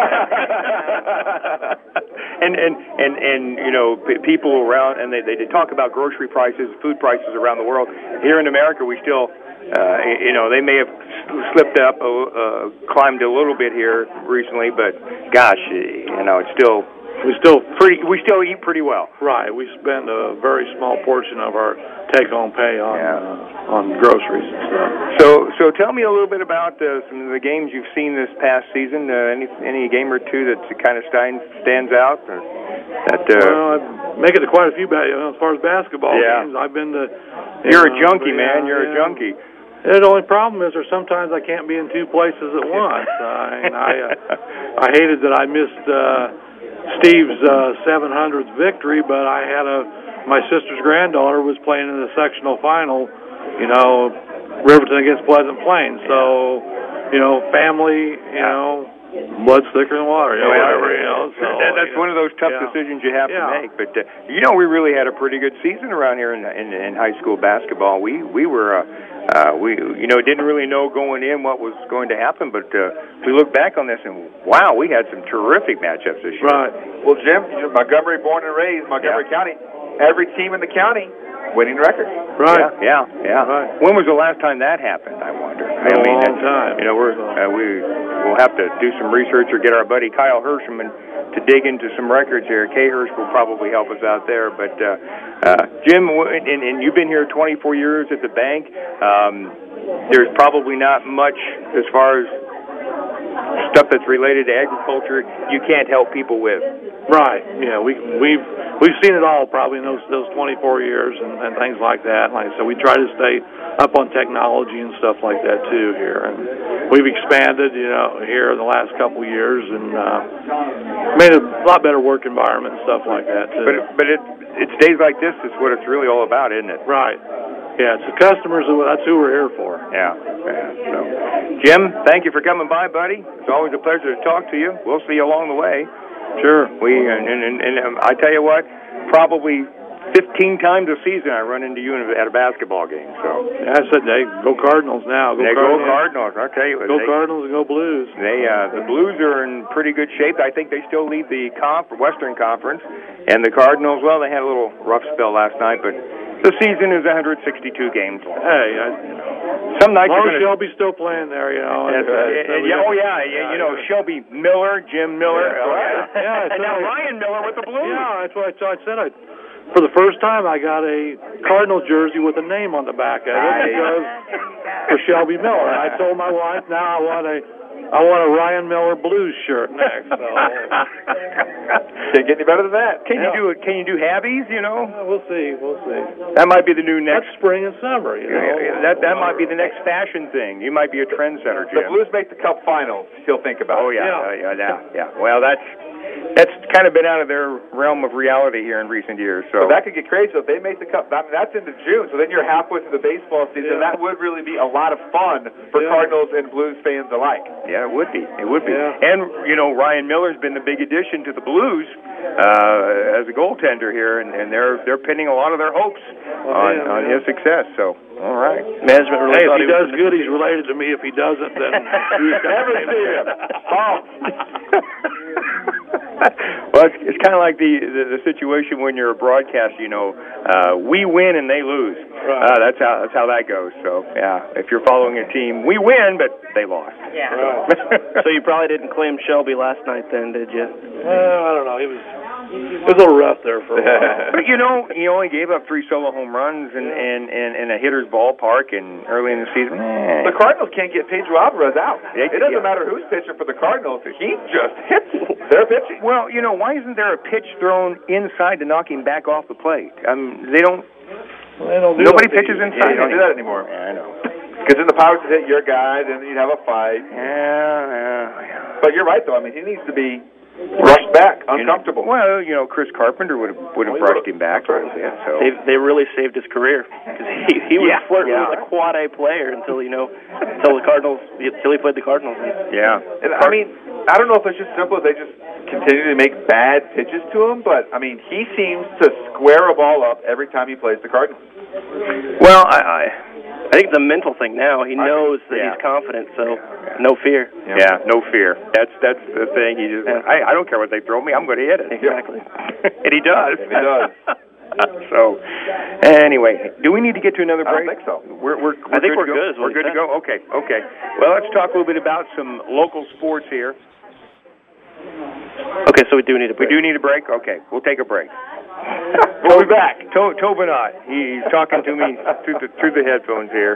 and people around, and they talk about grocery prices, food prices around the world. Here in America, we still, they may have slipped up, climbed a little bit here recently, but gosh, it's still we still eat pretty well. Right. We spend a very small portion of our take-home pay on groceries and stuff. So tell me a little bit about some of the games you've seen this past season. Any game or two that kind of stands out? Or that well, I make it to quite a few. As far as basketball games, I've been to. You're a junkie, man. You're a junkie. The only problem is there's sometimes I can't be in two places at once. I hated that I missed Steve's 700th victory, but I had my sister's granddaughter was playing in the sectional final, Riverton against Pleasant Plains. So, family, blood's thicker than water, whatever, So, that's one of those tough decisions you have to make. But we really had a pretty good season around here in high school basketball. We were didn't really know going in what was going to happen, but we look back on this and wow, we had some terrific matchups this year. Right. Well, Jim, Montgomery, born and raised Montgomery County. Every team in the county winning record. Right. Yeah. Right. When was the last time that happened? I wonder. A long time. We'll have to do some research or get our buddy Kyle Hirschman to dig into some records here. K. Hirsch will probably help us out there. But Jim, and you've been here 24 years at the bank. There's probably not much as far as stuff that's related to agriculture you can't help people with. Right. Yeah, we've seen it all probably in those 24 years and things like that. Like I said, we try to stay up on technology and stuff like that too here, and we've expanded here in the last couple of years and made a lot better work environment and stuff like that too. But it's days like this is what it's really all about, isn't it? Right. Yeah, it's the customers. That's who we're here for. Yeah. So, Jim, thank you for coming by, buddy. It's always a pleasure to talk to you. We'll see you along the way. Sure. And I tell you what, probably 15 times a season I run into you at a basketball game. So I said, hey, go Cardinals now. Go Cardinals. I'll tell you. Go Cardinals and go Blues. The Blues are in pretty good shape. I think they still lead the Western Conference, and the Cardinals. Well, they had a little rough spell last night, but the season is 162 games long. Hey, some nights you're going to Shelby's still playing there, Shelby Miller, Jim Miller. And now Ryan Miller with the Blues. Yeah, that's what I said. For the first time, I got a Cardinal jersey with a name on the back of it because for Shelby Miller. I told my wife, now I want a Ryan Miller Blues shirt next. So. Can't get any better than that. Can you do Habbies? We'll see. That might be the new next spring and summer. That might be the next fashion thing. You might be a trendsetter, Jim. The Blues make the Cup Finals. He'll think about. Oh yeah. Well, that's kind of been out of their realm of reality here in recent years. So that could get crazy. So if they make the Cup, that's into June. So then you're halfway through the baseball season. That would really be a lot of fun for Cardinals and Blues fans alike. Yeah, it would be. Yeah. And Ryan Miller's been the big addition to the Blues as a goaltender here, and they're pinning a lot of their hopes on his success. So all right, management really. Hey, if he does good, he's related to me. If he doesn't, then never see him. Well, it's kind of like the situation when you're a broadcaster. We win and they lose. Right. That's how that goes. So yeah, if you're following a team, we win, but they lost. Yeah. Right. So you probably didn't claim Shelby last night, then, did you? I don't know. It was a little rough there for a while. But he only gave up 3 solo home runs in a hitter's ballpark and early in the season. The Cardinals can't get Pedro Alvarez out. It doesn't matter who's pitching for the Cardinals. He just hits. They're pitching. Well, why isn't there a pitch thrown inside to knock him back off the plate? They don't. Nobody pitches inside. They don't do that anymore. Yeah, I know. Because then the Pirates would hit your guy, then you'd have a fight. Yeah. But you're right, though. I mean, he needs to be rushed back, uncomfortable. Well, Chris Carpenter would have brushed him back. So they really saved his career because he was flirting with a quad A player until he played the Cardinals. Yeah. And I mean, I don't know if it's just simple as they just continue to make bad pitches to him, but I mean, he seems to square a ball up every time he plays the Cardinals. Well, I think the mental thing now. He knows that he's confident, so no fear. Yeah, no fear. That's the thing. He just I don't care what they throw me. I'm going to hit it. Exactly. And he does. So, anyway, do we need to get to another break? I don't think so. I think we're good. We're good to go. Okay. Well, let's talk a little bit about some local sports here. Okay, so we do need a break. We do need a break? Okay, we'll take a break. We'll be back. Tobinot, he's talking to me through the headphones here.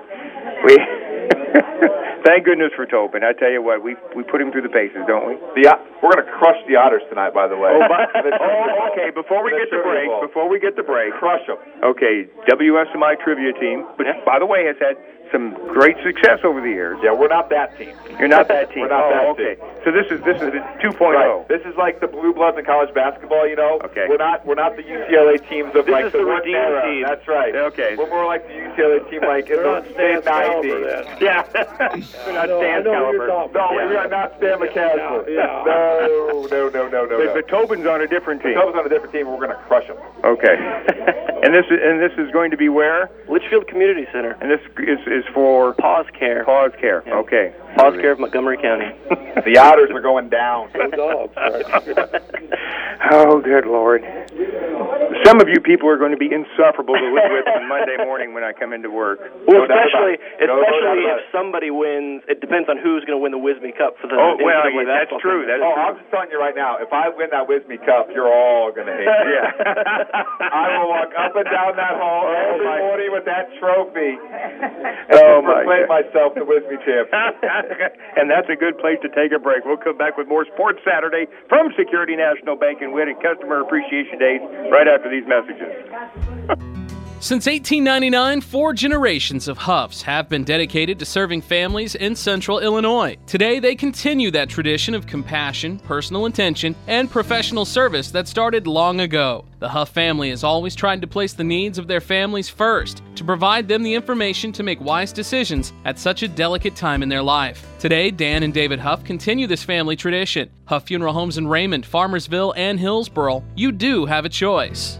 Thank goodness for Tobin. I tell you what, we put him through the paces, don't we? We're going to crush the Otters tonight, by the way. Okay. Before we get the break, crush them. Okay, WSMI trivia team, but by the way, has had some great success over the years. Yeah, we're not that team. You're not that team. We're not that team. So this is 2.0. Right. This is like the Blue Bloods in college basketball. You know. Okay. We're not the UCLA teams of this is the redeem team. That's right. Okay. We're more like the UCLA team, like in the mid-90s. Yeah. We're not Stan Caliber. No, we're not Stan McCaslin. Yeah. No. But Tobin's on a different team. Tobin's on a different team. We're going to crush them. Okay. and this is going to be where? Litchfield Community Center. And this is for Paws Care. Paws Care. Yeah. Okay. Paws Care of Montgomery County. The Otters are going down. Oh, good Lord. Some of you people are going to be insufferable to live with on Monday morning when I come into work. Well, especially if somebody wins. It depends on who's going to win the WSBE Cup for the. That's true. I'm just telling you right now. If I win that WSBE Cup, you're all going to hate me. Yeah. I will walk up and down that hall every morning with that trophy and proclaim myself the WSBE champion. And that's a good place to take a break. We'll come back with more Sports Saturday from Security National Bank and Witt and Customer Appreciation Days right after these messages. Since 1899, 4 generations of Huffs have been dedicated to serving families in central Illinois. Today, they continue that tradition of compassion, personal attention, and professional service that started long ago. The Huff family has always tried to place the needs of their families first, to provide them the information to make wise decisions at such a delicate time in their life. Today, Dan and David Huff continue this family tradition. Huff Funeral Homes in Raymond, Farmersville, and Hillsboro. You do have a choice.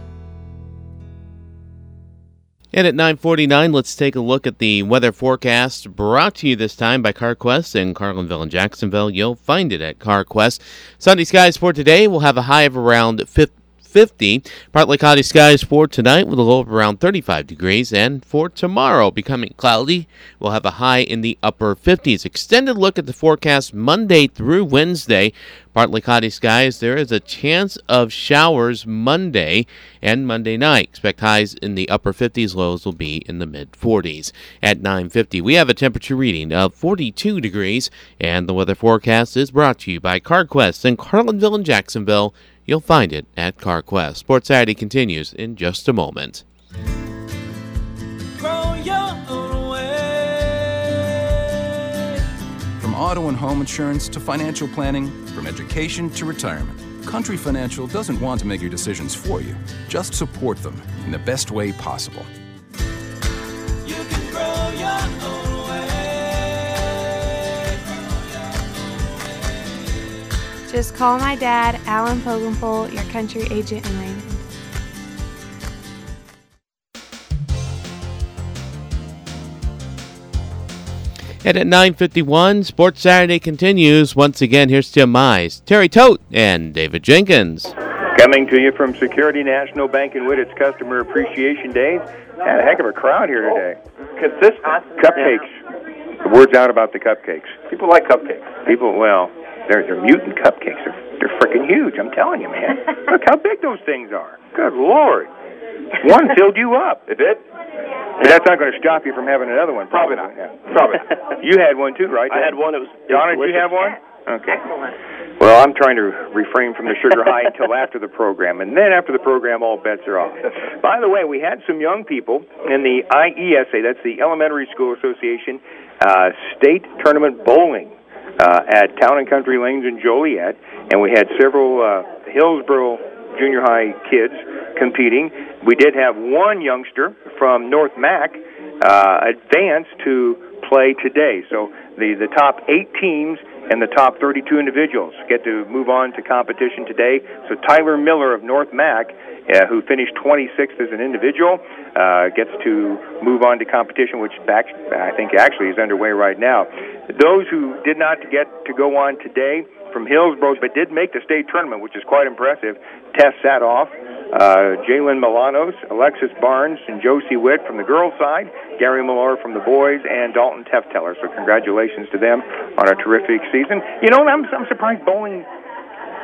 And at 9:49, let's take a look at the weather forecast brought to you this time by CarQuest in Carlinville and Jacksonville. You'll find it at CarQuest. Sunny skies for today. We'll have a high of around 50. Partly cloudy skies for tonight with a low of around 35 degrees. And for tomorrow, becoming cloudy, we'll have a high in the upper 50s. Extended look at the forecast Monday through Wednesday. Partly cloudy skies. There is a chance of showers Monday and Monday night. Expect highs in the upper 50s. Lows will be in the mid-40s. At 9:50, we have a temperature reading of 42 degrees. And the weather forecast is brought to you by CarQuest in Carlinville and Jacksonville. You'll find it at CarQuest. Sports Saturday continues in just a moment. Grow your own way. From auto and home insurance to financial planning, from education to retirement, Country Financial doesn't want to make your decisions for you. Just support them in the best way possible. You can grow your own way. Just call my dad, Alan Pogenpole, your country agent in Raymond. And at 9:51, Sports Saturday continues. Once again, here's Tim Mize, Terry Tote, and David Jenkins. Coming to you from Security National Bank and Witt, it's Customer Appreciation Days. Had a heck of a crowd here today. Consistent. Cupcakes. The word's out about the cupcakes. People like cupcakes. They're mutant cupcakes. They're freaking huge, I'm telling you, man. Look how big those things are. Good Lord. One filled you up. It did? But that's not going to stop you from having another one. Probably not. Yeah. Probably not. You had one too, right? I had one. Donna, did you have one? Okay. Well, I'm trying to refrain from the sugar high until after the program, and then after the program, all bets are off. By the way, we had some young people in the IESA, that's the Elementary School Association, state tournament bowling at Town and Country Lanes in Joliet, and we had several Hillsboro junior high kids competing. We did have one youngster from North Mac advance to play today. So the top 8 teams and the top 32 individuals get to move on to competition today. So Tyler Miller of North Mac, who finished 26th as an individual, gets to move on to competition, which I think actually is underway right now. Those who did not get to go on today from Hillsboro, but did make the state tournament, which is quite impressive. Tess Satoff, Jalen Milanos, Alexis Barnes, and Josie Witt from the girls' side, Gary Millar from the boys, and Dalton Tefteller. So congratulations to them on a terrific season. You know, I'm surprised bowling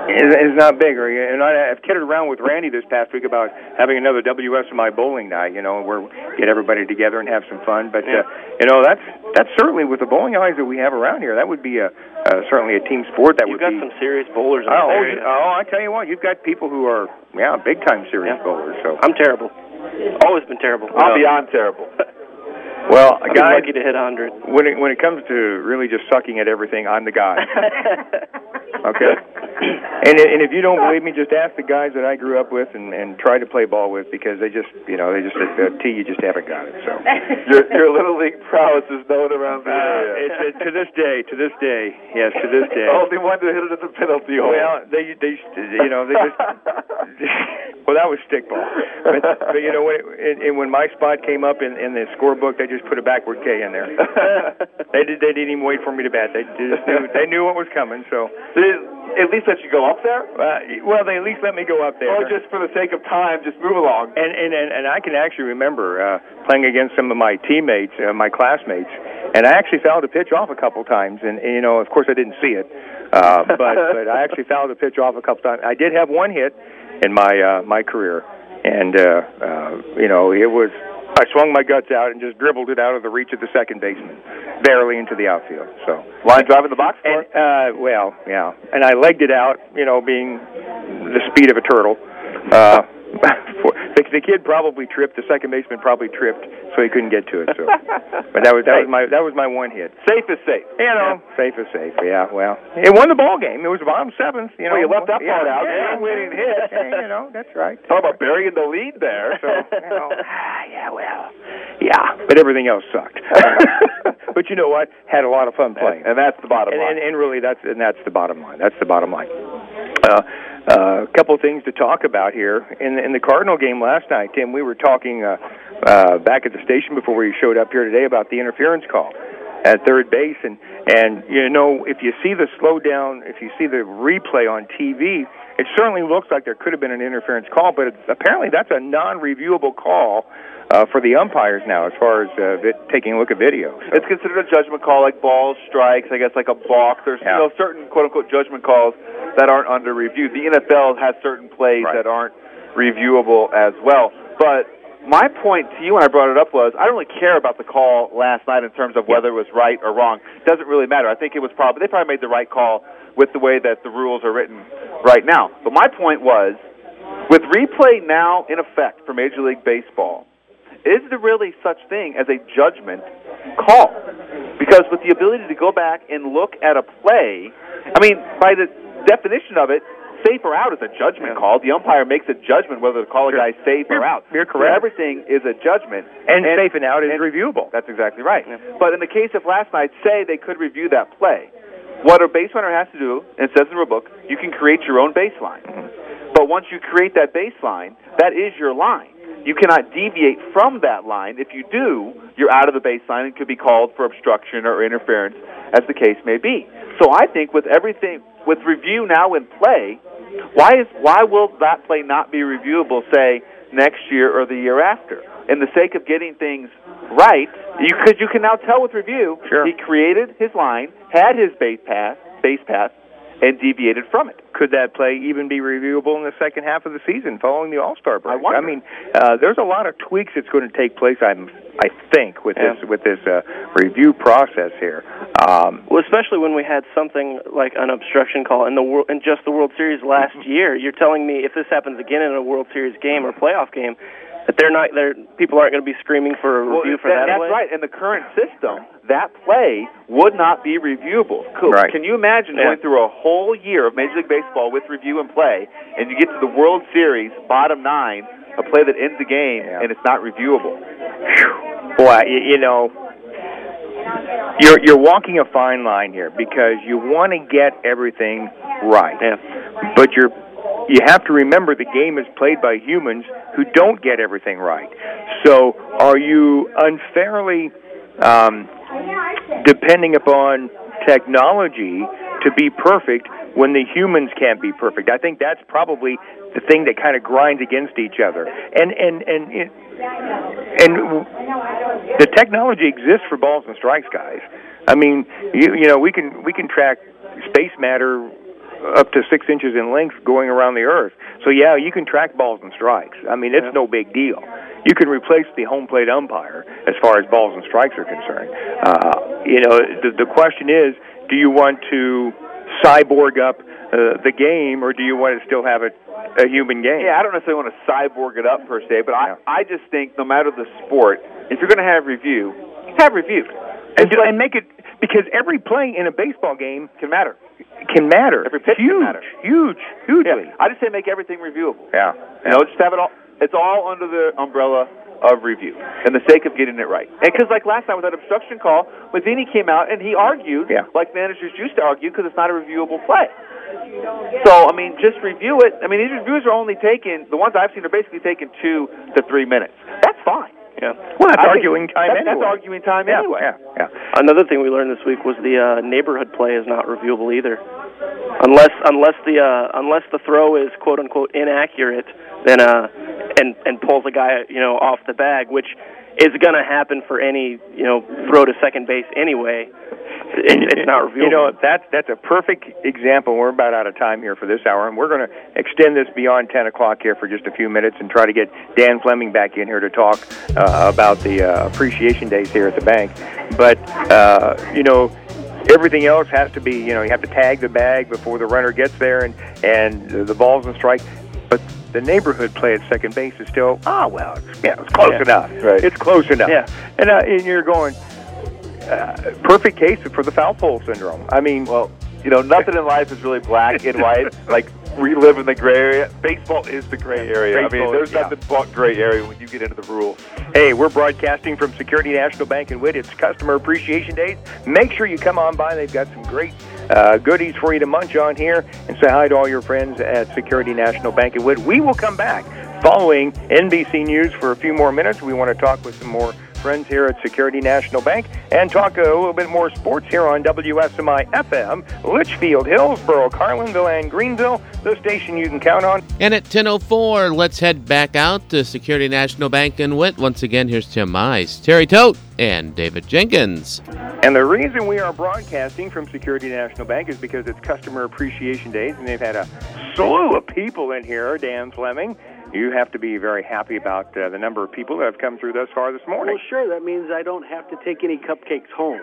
is not big. And I've kidded around with Randy this past week about having another WSMI bowling night, where we get everybody together and have some fun. But, that's certainly with the bowling alleys that we have around here, that would be certainly a team sport. You've got some serious bowlers in the area. I tell you what, you've got people who are, big-time serious bowlers. So I'm terrible. Always been terrible. I'm beyond terrible. Well, I'm guys, lucky to hit 100. When it comes to really just sucking at everything, I'm the guy. Okay? And if you don't believe me, just ask the guys that I grew up with and try to play ball with, because they just you just haven't got it. So your little league prowess is known around the area. To this day, yes, to this day. Only one to hit it at the penalty hole. Well, they just well, that was stickball. But when my spot came up in the scorebook, they just put a backward K in there. They didn't even wait for me to bat. They knew what was coming. So they at least let you go up there. Well, they at least let me go up there. Or just for the sake of time, just move along. And I can actually remember playing against some of my teammates, my classmates, and I actually fouled a pitch off a couple times. And of course, I didn't see it, but I actually fouled a pitch off a couple times. I did have one hit in my career, and it was. I swung my guts out and just dribbled it out of the reach of the second baseman, barely into the outfield. So line drive in the box score? And I legged it out, being the speed of a turtle. The kid probably tripped. The second baseman probably tripped, so he couldn't get to it. So, but that was my one hit. Safe is safe. Safe is safe. Yeah. Well, it won the ball game. It was bottom seventh. Well, you left that part out. Winning hit. That's right. How about burying the lead there? So, but everything else sucked. But you know what? Had a lot of fun playing, and that's the bottom line. And really, that's the bottom line. That's the bottom line. A couple things to talk about here. In the Cardinal game last night, Tim, we were talking back at the station before we showed up here today about the interference call at third base, and if you see the slowdown, if you see the replay on TV, it certainly looks like there could have been an interference call, but apparently that's a non-reviewable call for the umpires now, as far as taking a look at video. So. It's considered a judgment call, like balls, strikes, I guess, like a balk. There's certain quote-unquote judgment calls that aren't under review. The NFL has certain plays that aren't reviewable as well. But my point to you when I brought it up was I don't really care about the call last night in terms of whether it was right or wrong. It doesn't really matter. I think it was they probably made the right call with the way that the rules are written right now. But my point was, with replay now in effect for Major League Baseball, is there really such thing as a judgment call? Because with the ability to go back and look at a play, I mean, by the definition of it, safe or out is a judgment call. The umpire makes a judgment whether to call a guy safe or out. You're correct. So everything is a judgment. And safe and out is reviewable. That's exactly right. Yeah. But in the case of last night, say they could review that play. What a base runner has to do, and it says in the rule book, you can create your own baseline. Mm-hmm. But once you create that baseline, that is your line. You cannot deviate from that line. If you do, you're out of the baseline and could be called for obstruction or interference, as the case may be. So I think with everything, with review now in play, why will that play not be reviewable, say, next year or the year after? In the sake of getting things right, because you can now tell with review, he created his line, had his base path, and deviated from it. Could that play even be reviewable in the second half of the season following the All-Star break? I wonder. I mean, there's a lot of tweaks that's going to take place, I think, with this review process here. Well, especially when we had something like an obstruction call in just the World Series last year. You're telling me if this happens again in a World Series game or playoff game, that people aren't going to be screaming for a review for that. That's right. In the current system, that play would not be reviewable. Cool. Right. Can you imagine going through a whole year of Major League Baseball with review and play, and you get to the World Series, bottom 9, a play that ends the game, and it's not reviewable? Boy, you're walking a fine line here because you want to get everything right, but you have to remember the game is played by humans who don't get everything right. So are you unfairly depending upon technology to be perfect when the humans can't be perfect? I think that's probably the thing that kind of grinds against each other. And the technology exists for balls and strikes, guys. I mean, we can track space matter up to 6 inches in length going around the earth. So, yeah, you can track balls and strikes. I mean, it's no big deal. You can replace the home plate umpire as far as balls and strikes are concerned. The question is, do you want to cyborg up the game, or do you want to still have a human game? Yeah, I don't necessarily want to cyborg it up per se, but I just think no matter the sport, if you're going to have review, have review. And make it, because every play in a baseball game can matter. Every pitch can matter. Hugely. Yeah. I just say make everything reviewable. Yeah. Just have it all. It's all under the umbrella of review, and the sake of getting it right. And because like last time with that obstruction call, Matheny came out and he argued, like managers used to argue, because it's not a reviewable play. So, I mean, just review it. I mean, these reviews are only taken, the ones I've seen are basically taken 2 to 3 minutes. That's fine. Yeah. Well, that's arguing time anyway. That's arguing time anyway. Yeah. Another thing we learned this week was the neighborhood play is not reviewable either, unless the throw is quote unquote inaccurate, then and pulls a guy off the bag, which is going to happen for any throw to second base anyway. It's not reviewable. That's a perfect example. We're about out of time here for this hour, and we're going to extend this beyond 10 o'clock here for just a few minutes and try to get Dan Fleming back in here to talk about the appreciation days here at the bank. But, everything else has to be, you have to tag the bag before the runner gets there and the balls and strike. But the neighborhood play at second base is still, it's close enough. Right. It's close enough. Yeah. And you're going, perfect case for the foul pole syndrome. I mean, nothing in life is really black and white. Like, we live in the gray area. Baseball is the gray area. There's nothing but gray area when you get into the rules. Hey, we're broadcasting from Security National Bank in Witt. It's Customer Appreciation Days. Make sure you come on by. They've got some great goodies for you to munch on here, and say hi to all your friends at Security National Bank in Witt. We will come back following NBC News for a few more minutes. We want to talk with some more friends here at Security National Bank and talk a little bit more sports here on WSMI FM, Litchfield, Hillsboro, Carlinville, and Greenville, the station you can count on. And at 10:04, let's head back out to Security National Bank in Witt. Once again, here's Tim Mize, Terry Tote, and David Jenkins. And the reason we are broadcasting from Security National Bank is because it's Customer Appreciation Days, and they've had a slew of people in here, Dan Fleming. You have to be very happy about the number of people that have come through thus far this morning. Well, sure. That means I don't have to take any cupcakes home.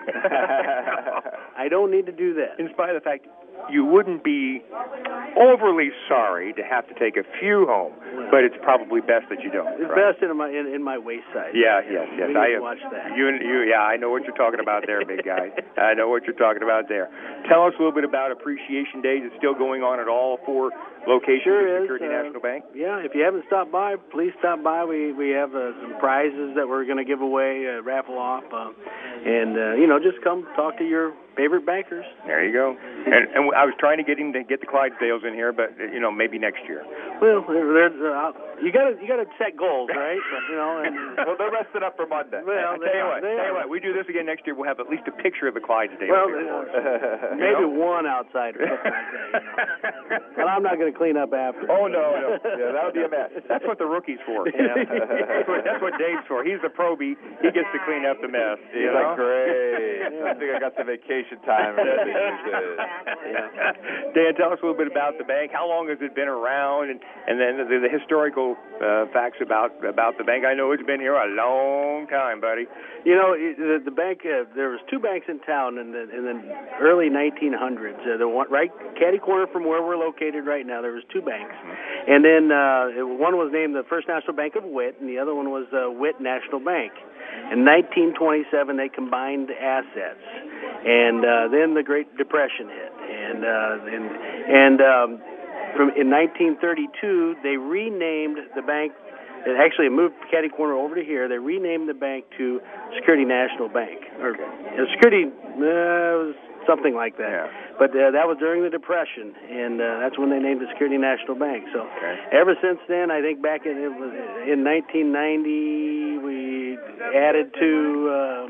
I don't need to do that. In spite of the fact you wouldn't be overly sorry to have to take a few home, but it's probably best that you don't. It's right? best in my waist size. Yes. We need to watch that. I know what you're talking about there, big guy. I know what you're talking about there. Tell us a little bit about Appreciation Days. It's still going on at all 4 locations of Security National Bank? Yeah, if you haven't stopped by, please stop by. We have some prizes that we're going to give away, raffle off, and just come talk to your favorite bankers. There you go. And I was trying to get him to get the Clydesdales in here, but maybe next year. Well, you got to set goals, right? Well, they're resting up for Monday. Well, tell you what, we do this again next year, we'll have at least a picture of the Clydesdales. Well, maybe one outside or something like that. But I'm not going to clean up after. Oh no, yeah, that would be a mess. That's what the rookie's for. Yeah. That's what Dave's for. He's the probie. He gets to clean up the mess. He's like, great. I think I got the vacation time. Dan, tell us a little bit about the bank. How long has it been around, and then the historical facts about the bank? I know it's been here a long time, buddy. The bank. There was 2 banks in town in the early 1900s. The one right catty corner from where we're located right now. There was 2 banks, and then one was named the First National Bank of Witt, and the other one was Witt National Bank. In 1927, they combined assets, and then the Great Depression hit, and in 1932, they renamed the bank. It actually moved catty corner over to here. They renamed the bank to Security National Bank, or Security. Was something like that. Yeah. But that was during the Depression, and that's when they named it Security National Bank. So ever since then, I think back in 1990, we added to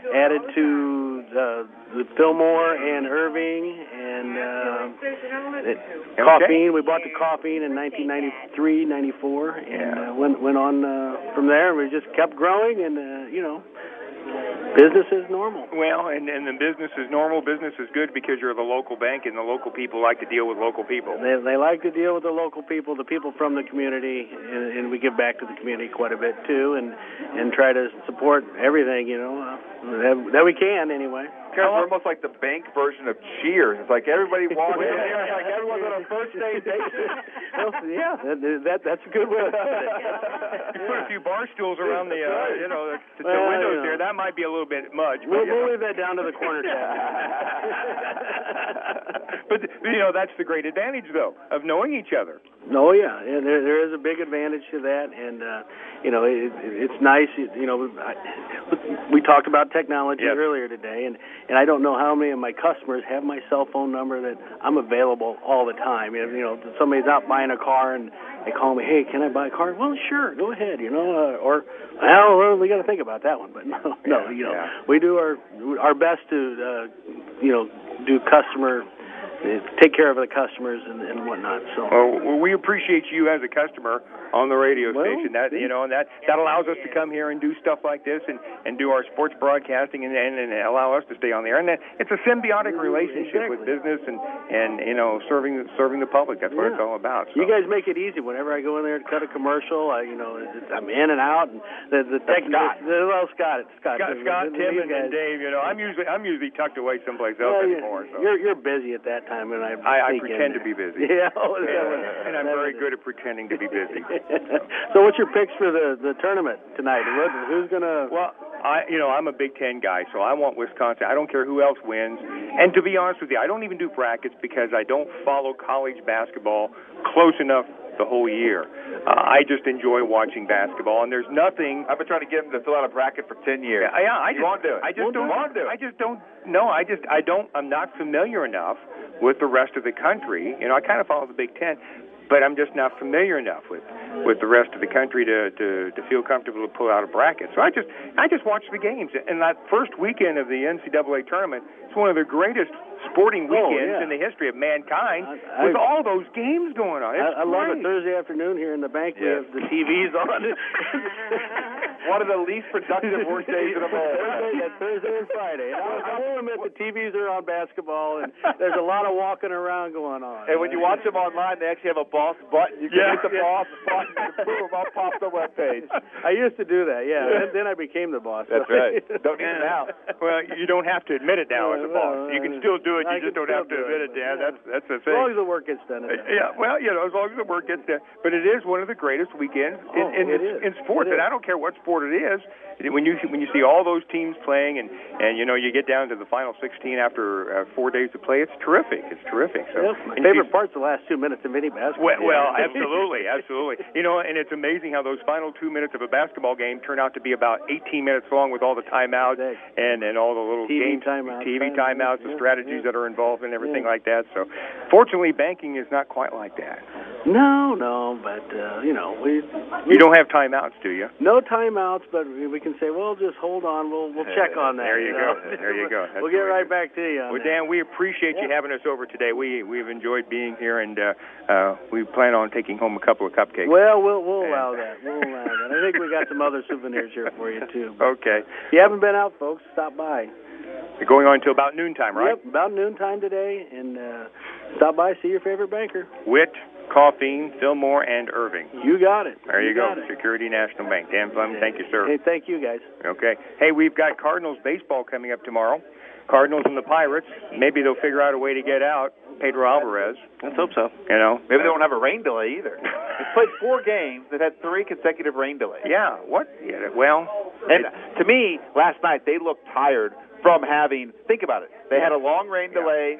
the Fillmore and Irving and Coffeen. We bought the Coffeen in 1993, 94, and went on from there. We just kept growing, and business is normal. Well, and the business is normal. Business is good because you're the local bank, and the local people like to deal with local people. They like to deal with the local people, the people from the community, and we give back to the community quite a bit too, and try to support everything, that we can anyway. We're almost like the bank version of Cheers. It's like everybody walks in there, like everyone's on a first name basis. Yeah, that's a good way to put it. You put a few bar stools around the windows there. That might be a little bit much. We'll leave that down to the corner tab. But that's the great advantage, though, of knowing each other. Oh yeah, and there is a big advantage to that, and it's nice. We talked about technology earlier today, and I don't know how many of my customers have my cell phone number that I'm available all the time. If somebody's out buying a car and they call me, hey, can I buy a car? Well, sure, go ahead. Or we got to think about that one. But no, we do our best to do customer. Take care of the customers and whatnot. So, well, we appreciate you as a customer on the radio station. That that allows us to come here and do stuff like this and do our sports broadcasting and allow us to stay on the air. And it's a symbiotic relationship with business and serving the public. That's what it's all about. So. You guys make it easy. Whenever I go in there to cut a commercial, I'm in and out. And the technical. Scott, Tim, and Dave. I'm usually tucked away someplace else anymore. So. You're busy at that time, and I pretend to be busy. Yeah, and I'm very good at pretending to be busy. So, what's your picks for the tournament tonight? Who's gonna? Well, I'm a Big Ten guy, so I want Wisconsin. I don't care who else wins. And to be honest with you, I don't even do brackets because I don't follow college basketball close enough the whole year. I just enjoy watching basketball, and there's nothing. I've been trying to get him to fill out a bracket for 10 years. I won't do it. I just don't. No, I'm not familiar enough with the rest of the country. I kind of follow the Big Ten, but I'm just not familiar enough with the rest of the country to feel comfortable to pull out a bracket. So I just watch the games. And that first weekend of the NCAA tournament, it's one of the greatest sporting weekends in the history of mankind with all those games going on. I love it. Thursday afternoon here in the bank, we have the TVs on. One of the least productive work days of them all. Thursday and Friday. I will admit the TVs are on basketball, and there's a lot of walking around going on. And when you watch them online, they actually have a boss button. You can hit the boss button, and boom, I'll pop the webpage. I used to do that, and then I became the boss. That's right. Don't need it now. Well, you don't have to admit it now as a boss. You can still do it. You just don't have to admit it, Dan. That's the thing. As long as the work gets done. Yeah, well, as long as the work gets done. But it is one of the greatest weekends in sports, and I don't care what sport it is. When you see all those teams playing, and you get down to the final 16 after 4 days of play, it's terrific. It's terrific. So my favorite part's the last 2 minutes of any basketball. Well, absolutely. And it's amazing how those final 2 minutes of a basketball game turn out to be about 18 minutes long with all the timeouts and all the little TV timeouts, the strategies that are involved and everything like that. So, fortunately, banking is not quite like that. No, but we you don't have timeouts, do you? No timeouts, but we can say, well, just hold on, we'll check on that. There you go. That's we'll get right back to you. Well, Dan, we appreciate you having us over today. We've enjoyed being here, and we plan on taking home a couple of cupcakes. Well, we'll allow that. I think we got some other souvenirs here for you too. Okay. If you haven't been out, folks, stop by. They're going on until about noontime, right? Yep, about noontime today, and stop by, see your favorite banker. Witt, Coffeen, Fillmore, and Irving. You got it. There you go. Security National Bank. Dan Fleming, thank you, sir. Hey, thank you, guys. Okay. Hey, we've got Cardinals baseball coming up tomorrow. Cardinals and the Pirates. Maybe they'll figure out a way to get out. Pedro Alvarez. Let's hope so. Maybe they won't have a rain delay either. They've played 4 games that had 3 consecutive rain delays. Yeah. What? Yeah, well, and to me, last night they looked tired from having. Think about it. They had a long rain delay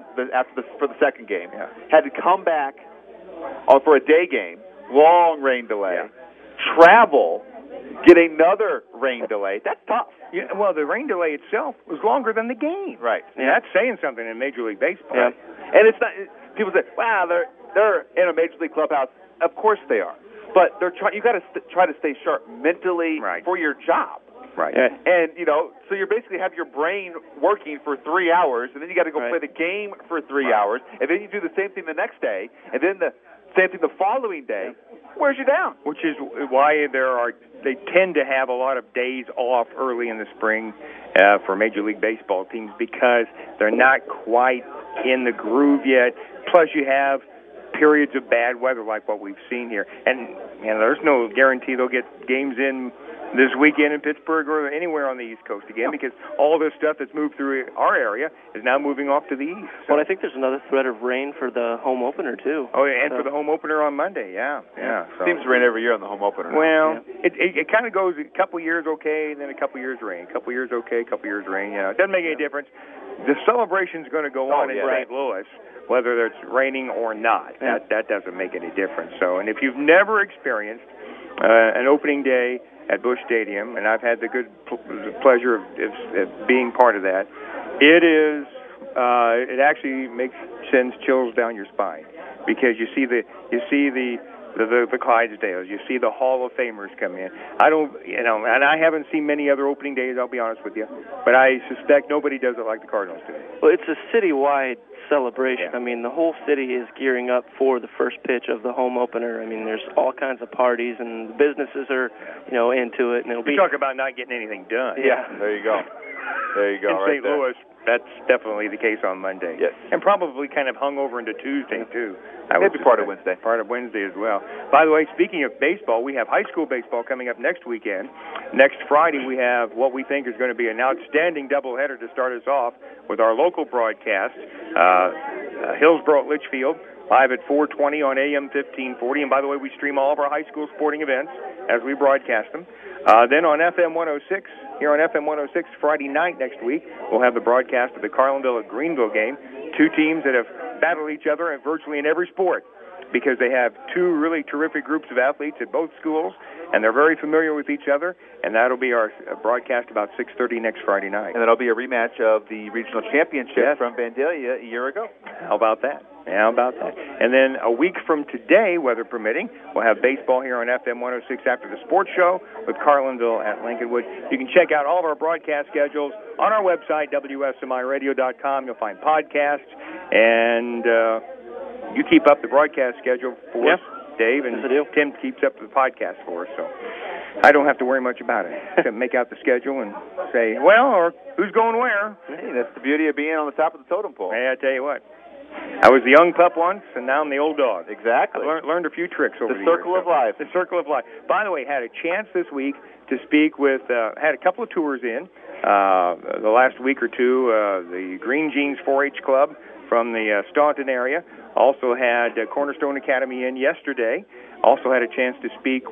for the second game. Yeah. Had to come back for a day game. Long rain delay. Yeah. Travel. Get another rain delay. That's tough. Yeah, well, the rain delay itself was longer than the game. Right. Yeah, that's saying something in Major League Baseball. Yeah. And it's not. People say, "Wow, they're in a Major League clubhouse." Of course they are, but they're trying. You got to try to stay sharp mentally for your job. Right. And so you basically have your brain working for 3 hours, and then you got to go play the game for 3 hours, and then you do the same thing the next day, and then the same thing the following day, wears you down. Which is why they tend to have a lot of days off early in the spring for Major League Baseball teams because they're not quite in the groove yet. Plus, you have periods of bad weather like what we've seen here. And there's no guarantee they'll get games in this weekend in Pittsburgh or anywhere on the East Coast again because all this stuff that's moved through our area is now moving off to the east. So. Well, I think there's another threat of rain for the home opener, too. Oh, and for the home opener on Monday, yeah. So. Seems to rain every year on the home opener. Well, it kind of goes a couple years okay, then a couple years rain. A couple years okay, a couple years rain. It doesn't make any difference. The celebration's going to go on in St. Louis, whether it's raining or not. Yeah. That doesn't make any difference. So, and if you've never experienced an opening day at Busch Stadium, and I've had the good pleasure of being part of that, it actually sends chills down your spine because you see the Clydesdales, you see the Hall of Famers come in. And I haven't seen many other opening days, I'll be honest with you, but I suspect nobody does it like the Cardinals do. Well, it's a citywide celebration. Yeah. I mean, the whole city is gearing up for the first pitch of the home opener. I mean, there's all kinds of parties, and the businesses are, into it. And it'll be talk about not getting anything done. Yeah, there you go. There you go. In St. Louis, that's definitely the case on Monday. Yes. And probably kind of hung over into Tuesday, too. Maybe part of Wednesday. Part of Wednesday as well. By the way, speaking of baseball, we have high school baseball coming up next weekend. Next Friday, we have what we think is going to be an outstanding doubleheader to start us off with our local broadcast, Hillsborough at Litchfield, live at 4:20 on AM 1540. And by the way, we stream all of our high school sporting events as we broadcast them. Then on FM 106, here on FM 106, Friday night next week, we'll have the broadcast of the Carlinville at Greenville game. Two teams that have battled each other virtually in every sport because they have two really terrific groups of athletes at both schools, and they're very familiar with each other, and that'll be our broadcast about 6:30 next Friday night. And that'll be a rematch of the regional championship from Vandalia a year ago. How about that? How about that? And then a week from today, weather permitting, we'll have baseball here on FM 106 after the sports show with Carlinville at Lincolnwood. You can check out all of our broadcast schedules on our website, WSMIRadio.com. You'll find podcasts, and you keep up the broadcast schedule for us, Dave, and Tim keeps up the podcast for us. So I don't have to worry much about it. Except make out the schedule and say, or who's going where. Hey, that's the beauty of being on the top of the totem pole. Hey, I tell you what. I was the young pup once, and now I'm the old dog. Exactly. I learned a few tricks over the years. The circle of life. The circle of life. By the way, had a chance this week to speak with, had a couple of tours in the last week or two, the Green Jeans 4-H Club from the Staunton area. Also had Cornerstone Academy in yesterday. Also had a chance to speak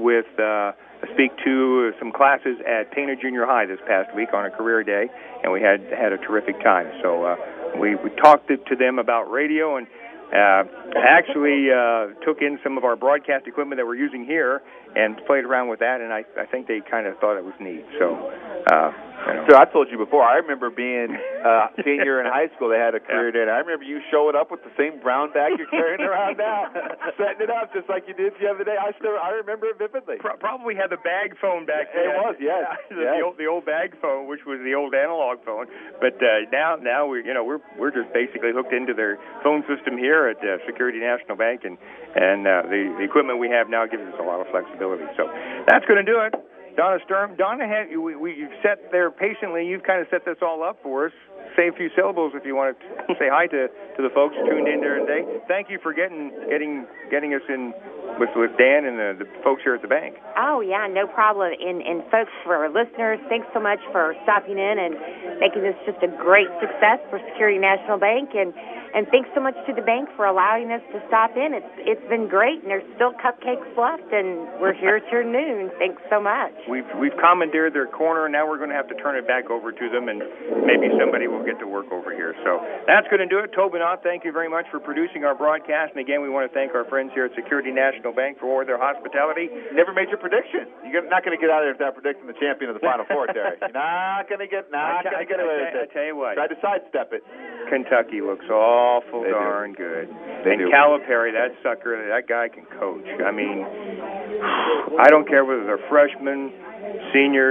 to some classes at Painter Junior High this past week on a career day, and we had a terrific time. So we talked to them about radio and actually took in some of our broadcast equipment that we're using here and played around with that, and I think they kind of thought it was neat. So, So I told you before, I remember being senior in high school, they had a career day, and I remember you showing up with the same brown bag you're carrying around now, setting it up just like you did the other day. I remember it vividly. Probably had the bag phone back then. It was, yes. The old bag phone, which was the old analog phone. But now we're just basically hooked into their phone system here at Security National Bank, and the equipment we have now gives us a lot of flexibility. So that's going to do it. Donna Sturm. Donna, you've sat there patiently. You've kind of set this all up for us. Say a few syllables if you want to say hi to the folks tuned in there today. Thank you for getting us in with Dan and the folks here at the bank. Oh, yeah, no problem. And folks, for our listeners, thanks so much for stopping in and making this just a great success for Security National Bank. And thanks so much to the bank for allowing us to stop in. It's been great, and there's still cupcakes left, and we're here till noon. Thanks so much. We've commandeered their corner, and now we're going to have to turn it back over to them, and maybe somebody will get to work over here. So that's going to do it. Tobinot, thank you very much for producing our broadcast. And again, we want to thank our friends here at Security National Bank for their hospitality. Never made your prediction. You're not going to get out of there without predicting the champion of the Final Four, Terry. You're not going to get away with it. I tell you what. Try to sidestep it. Kentucky looks awful darn good. And Calipari, that sucker, that guy can coach. I mean, I don't care whether they're freshmen, seniors.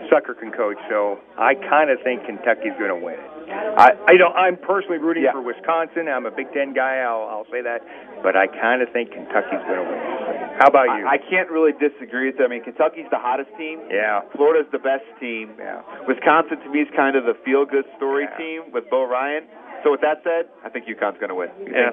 sucker can coach. So I kind of think Kentucky's going to win it. I'm personally rooting for Wisconsin. I'm a Big Ten guy. I'll say that, but I kind of think Kentucky's going to win. How about you? I can't really disagree with that. I mean, Kentucky's the hottest team. Yeah. Florida's the best team. Yeah. Wisconsin, to me, is kind of the feel-good story team with Bo Ryan. So with that said, I think UConn's going to win. Yeah.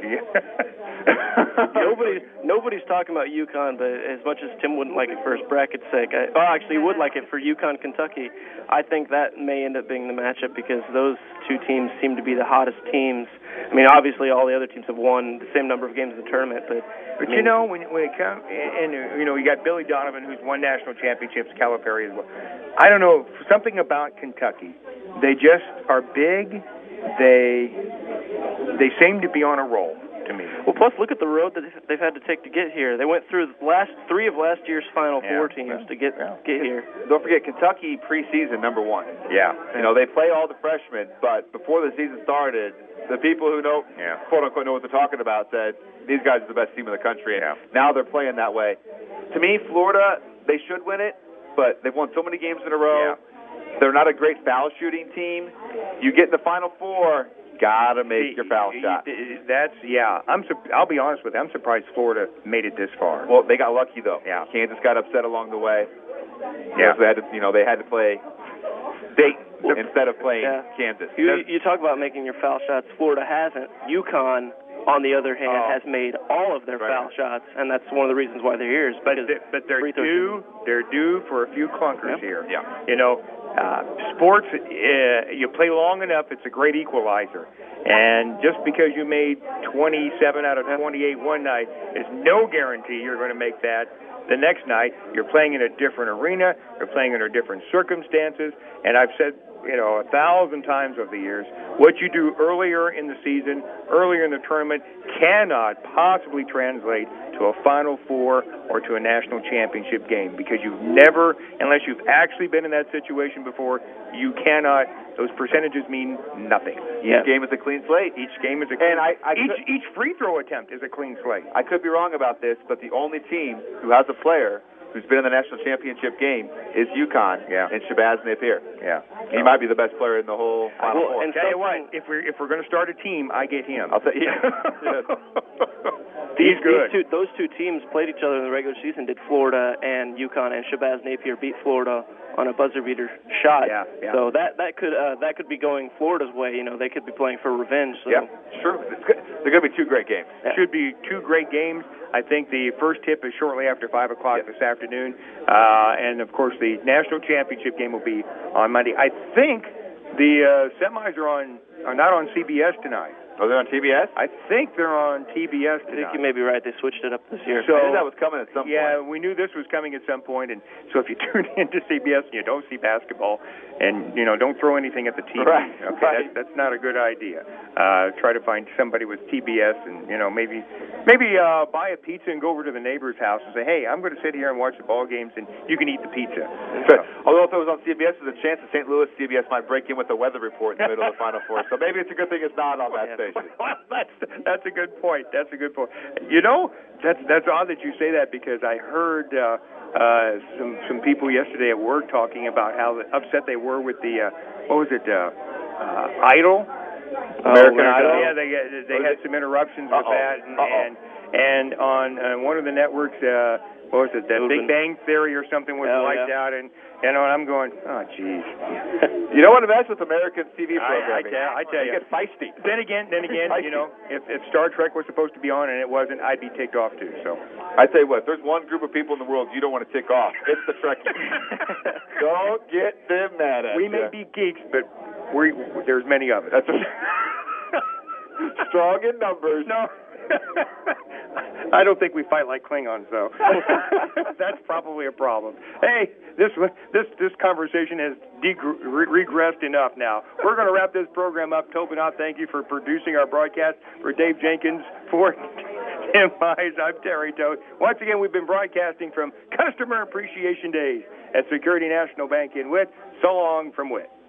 Nobody's talking about UConn, but as much as Tim wouldn't like it for his bracket's sake, actually he would like it for UConn, Kentucky. I think that may end up being the matchup because those two teams seem to be the hottest teams. I mean, obviously all the other teams have won the same number of games in the tournament, but you know, when it comes, and you know, you got Billy Donovan, who's won national championships, Calipari as well. I don't know, something about Kentucky. They just are big. They seem to be on a roll to me. Well, plus look at the road that they've had to take to get here. They went through the last three of last year's Final Four teams to get here. Don't forget, Kentucky preseason #1. Yeah. You know, they play all the freshmen, but before the season started, the people who know, quote unquote, know what they're talking about said these guys are the best team in the country. And now they're playing that way. To me, Florida, they should win it, but they've won so many games in a row. They're not a great foul shooting team. You get in the Final Four, gotta make your foul shot. I'll be honest with you. I'm surprised Florida made it this far. Well, they got lucky though. Yeah. Kansas got upset along the way. Yeah. So they had to play Dayton instead of playing Kansas. You talk about making your foul shots. Florida hasn't. UConn, on the other hand, has made all of their foul shots, and that's one of the reasons why they're here. But they're due for a few clunkers here. Yeah. You know, sports, you play long enough, it's a great equalizer. And just because you made 27 out of 28 one night is no guarantee you're going to make that the next night. You're playing in a different arena. You're playing under different circumstances. And I've said, 1,000 times over the years, what you do earlier in the season, earlier in the tournament, cannot possibly translate to a Final Four or to a national championship game, because you've never, unless you've actually been in that situation before, you cannot. Those percentages mean nothing. Each game is a clean slate. Each game is a clean slate. Each free throw attempt is a clean slate. I could be wrong about this, but the only team who has a player who's been in the national championship game is UConn and Shabazz Napier. Yeah. He might be the best player in the whole Final Four. And tell you what, if we're going to start a team, I get him. I'll say, Those two teams played each other in the regular season. Did Florida and UConn, and Shabazz Napier beat Florida on a buzzer beater shot. Yeah. So that could be going Florida's way. They could be playing for revenge. So. Yeah, sure. They're going to be two great games. Yeah. Should be two great games. I think the first tip is shortly after 5 o'clock this afternoon. And, of course, the national championship game will be on Monday. I think the semis are not on CBS tonight. Oh, they're on TBS? I think they're on TBS tonight. I think you may be right. They switched it up this year. So, I knew that was coming at some point. Yeah, we knew this was coming at some point. And so if you tune into CBS and you don't see basketball and, don't throw anything at the TV. Right. Okay, right. That's not a good idea. Try to find somebody with TBS and, maybe buy a pizza and go over to the neighbor's house and say, hey, I'm going to sit here and watch the ball games and you can eat the pizza. Right. Although if it was on CBS, there's a chance that St. Louis CBS might break in with the weather report in the middle of the Final Four. So maybe it's a good thing it's not on that station. That's a good point. That's a good point. That's odd that you say that, because I heard some people yesterday at work talking about how upset they were with the Idol. American Idol. Yeah, they had some interruptions with that, and on one of the networks, what was it? That Big Bang Theory or something was wiped out, and I'm going, oh, geez. You don't want to mess with American TV programming. I tell you. You get feisty. Then again, if Star Trek was supposed to be on and it wasn't, I'd be ticked off too. So I tell you what, there's one group of people in the world you don't want to tick off. It's the Trekkies. Don't get them mad at We may be geeks, but there's many of us. That's strong in numbers. No. I don't think we fight like Klingons, though. That's probably a problem. Hey, this conversation has regressed enough now. We're going to wrap this program up. Tobin-Ott, thank you for producing our broadcast. For Dave Jenkins, for Tim Mize, I'm Terry Toth. Once again, we've been broadcasting from Customer Appreciation Days at Security National Bank in Witt. So long from Witt.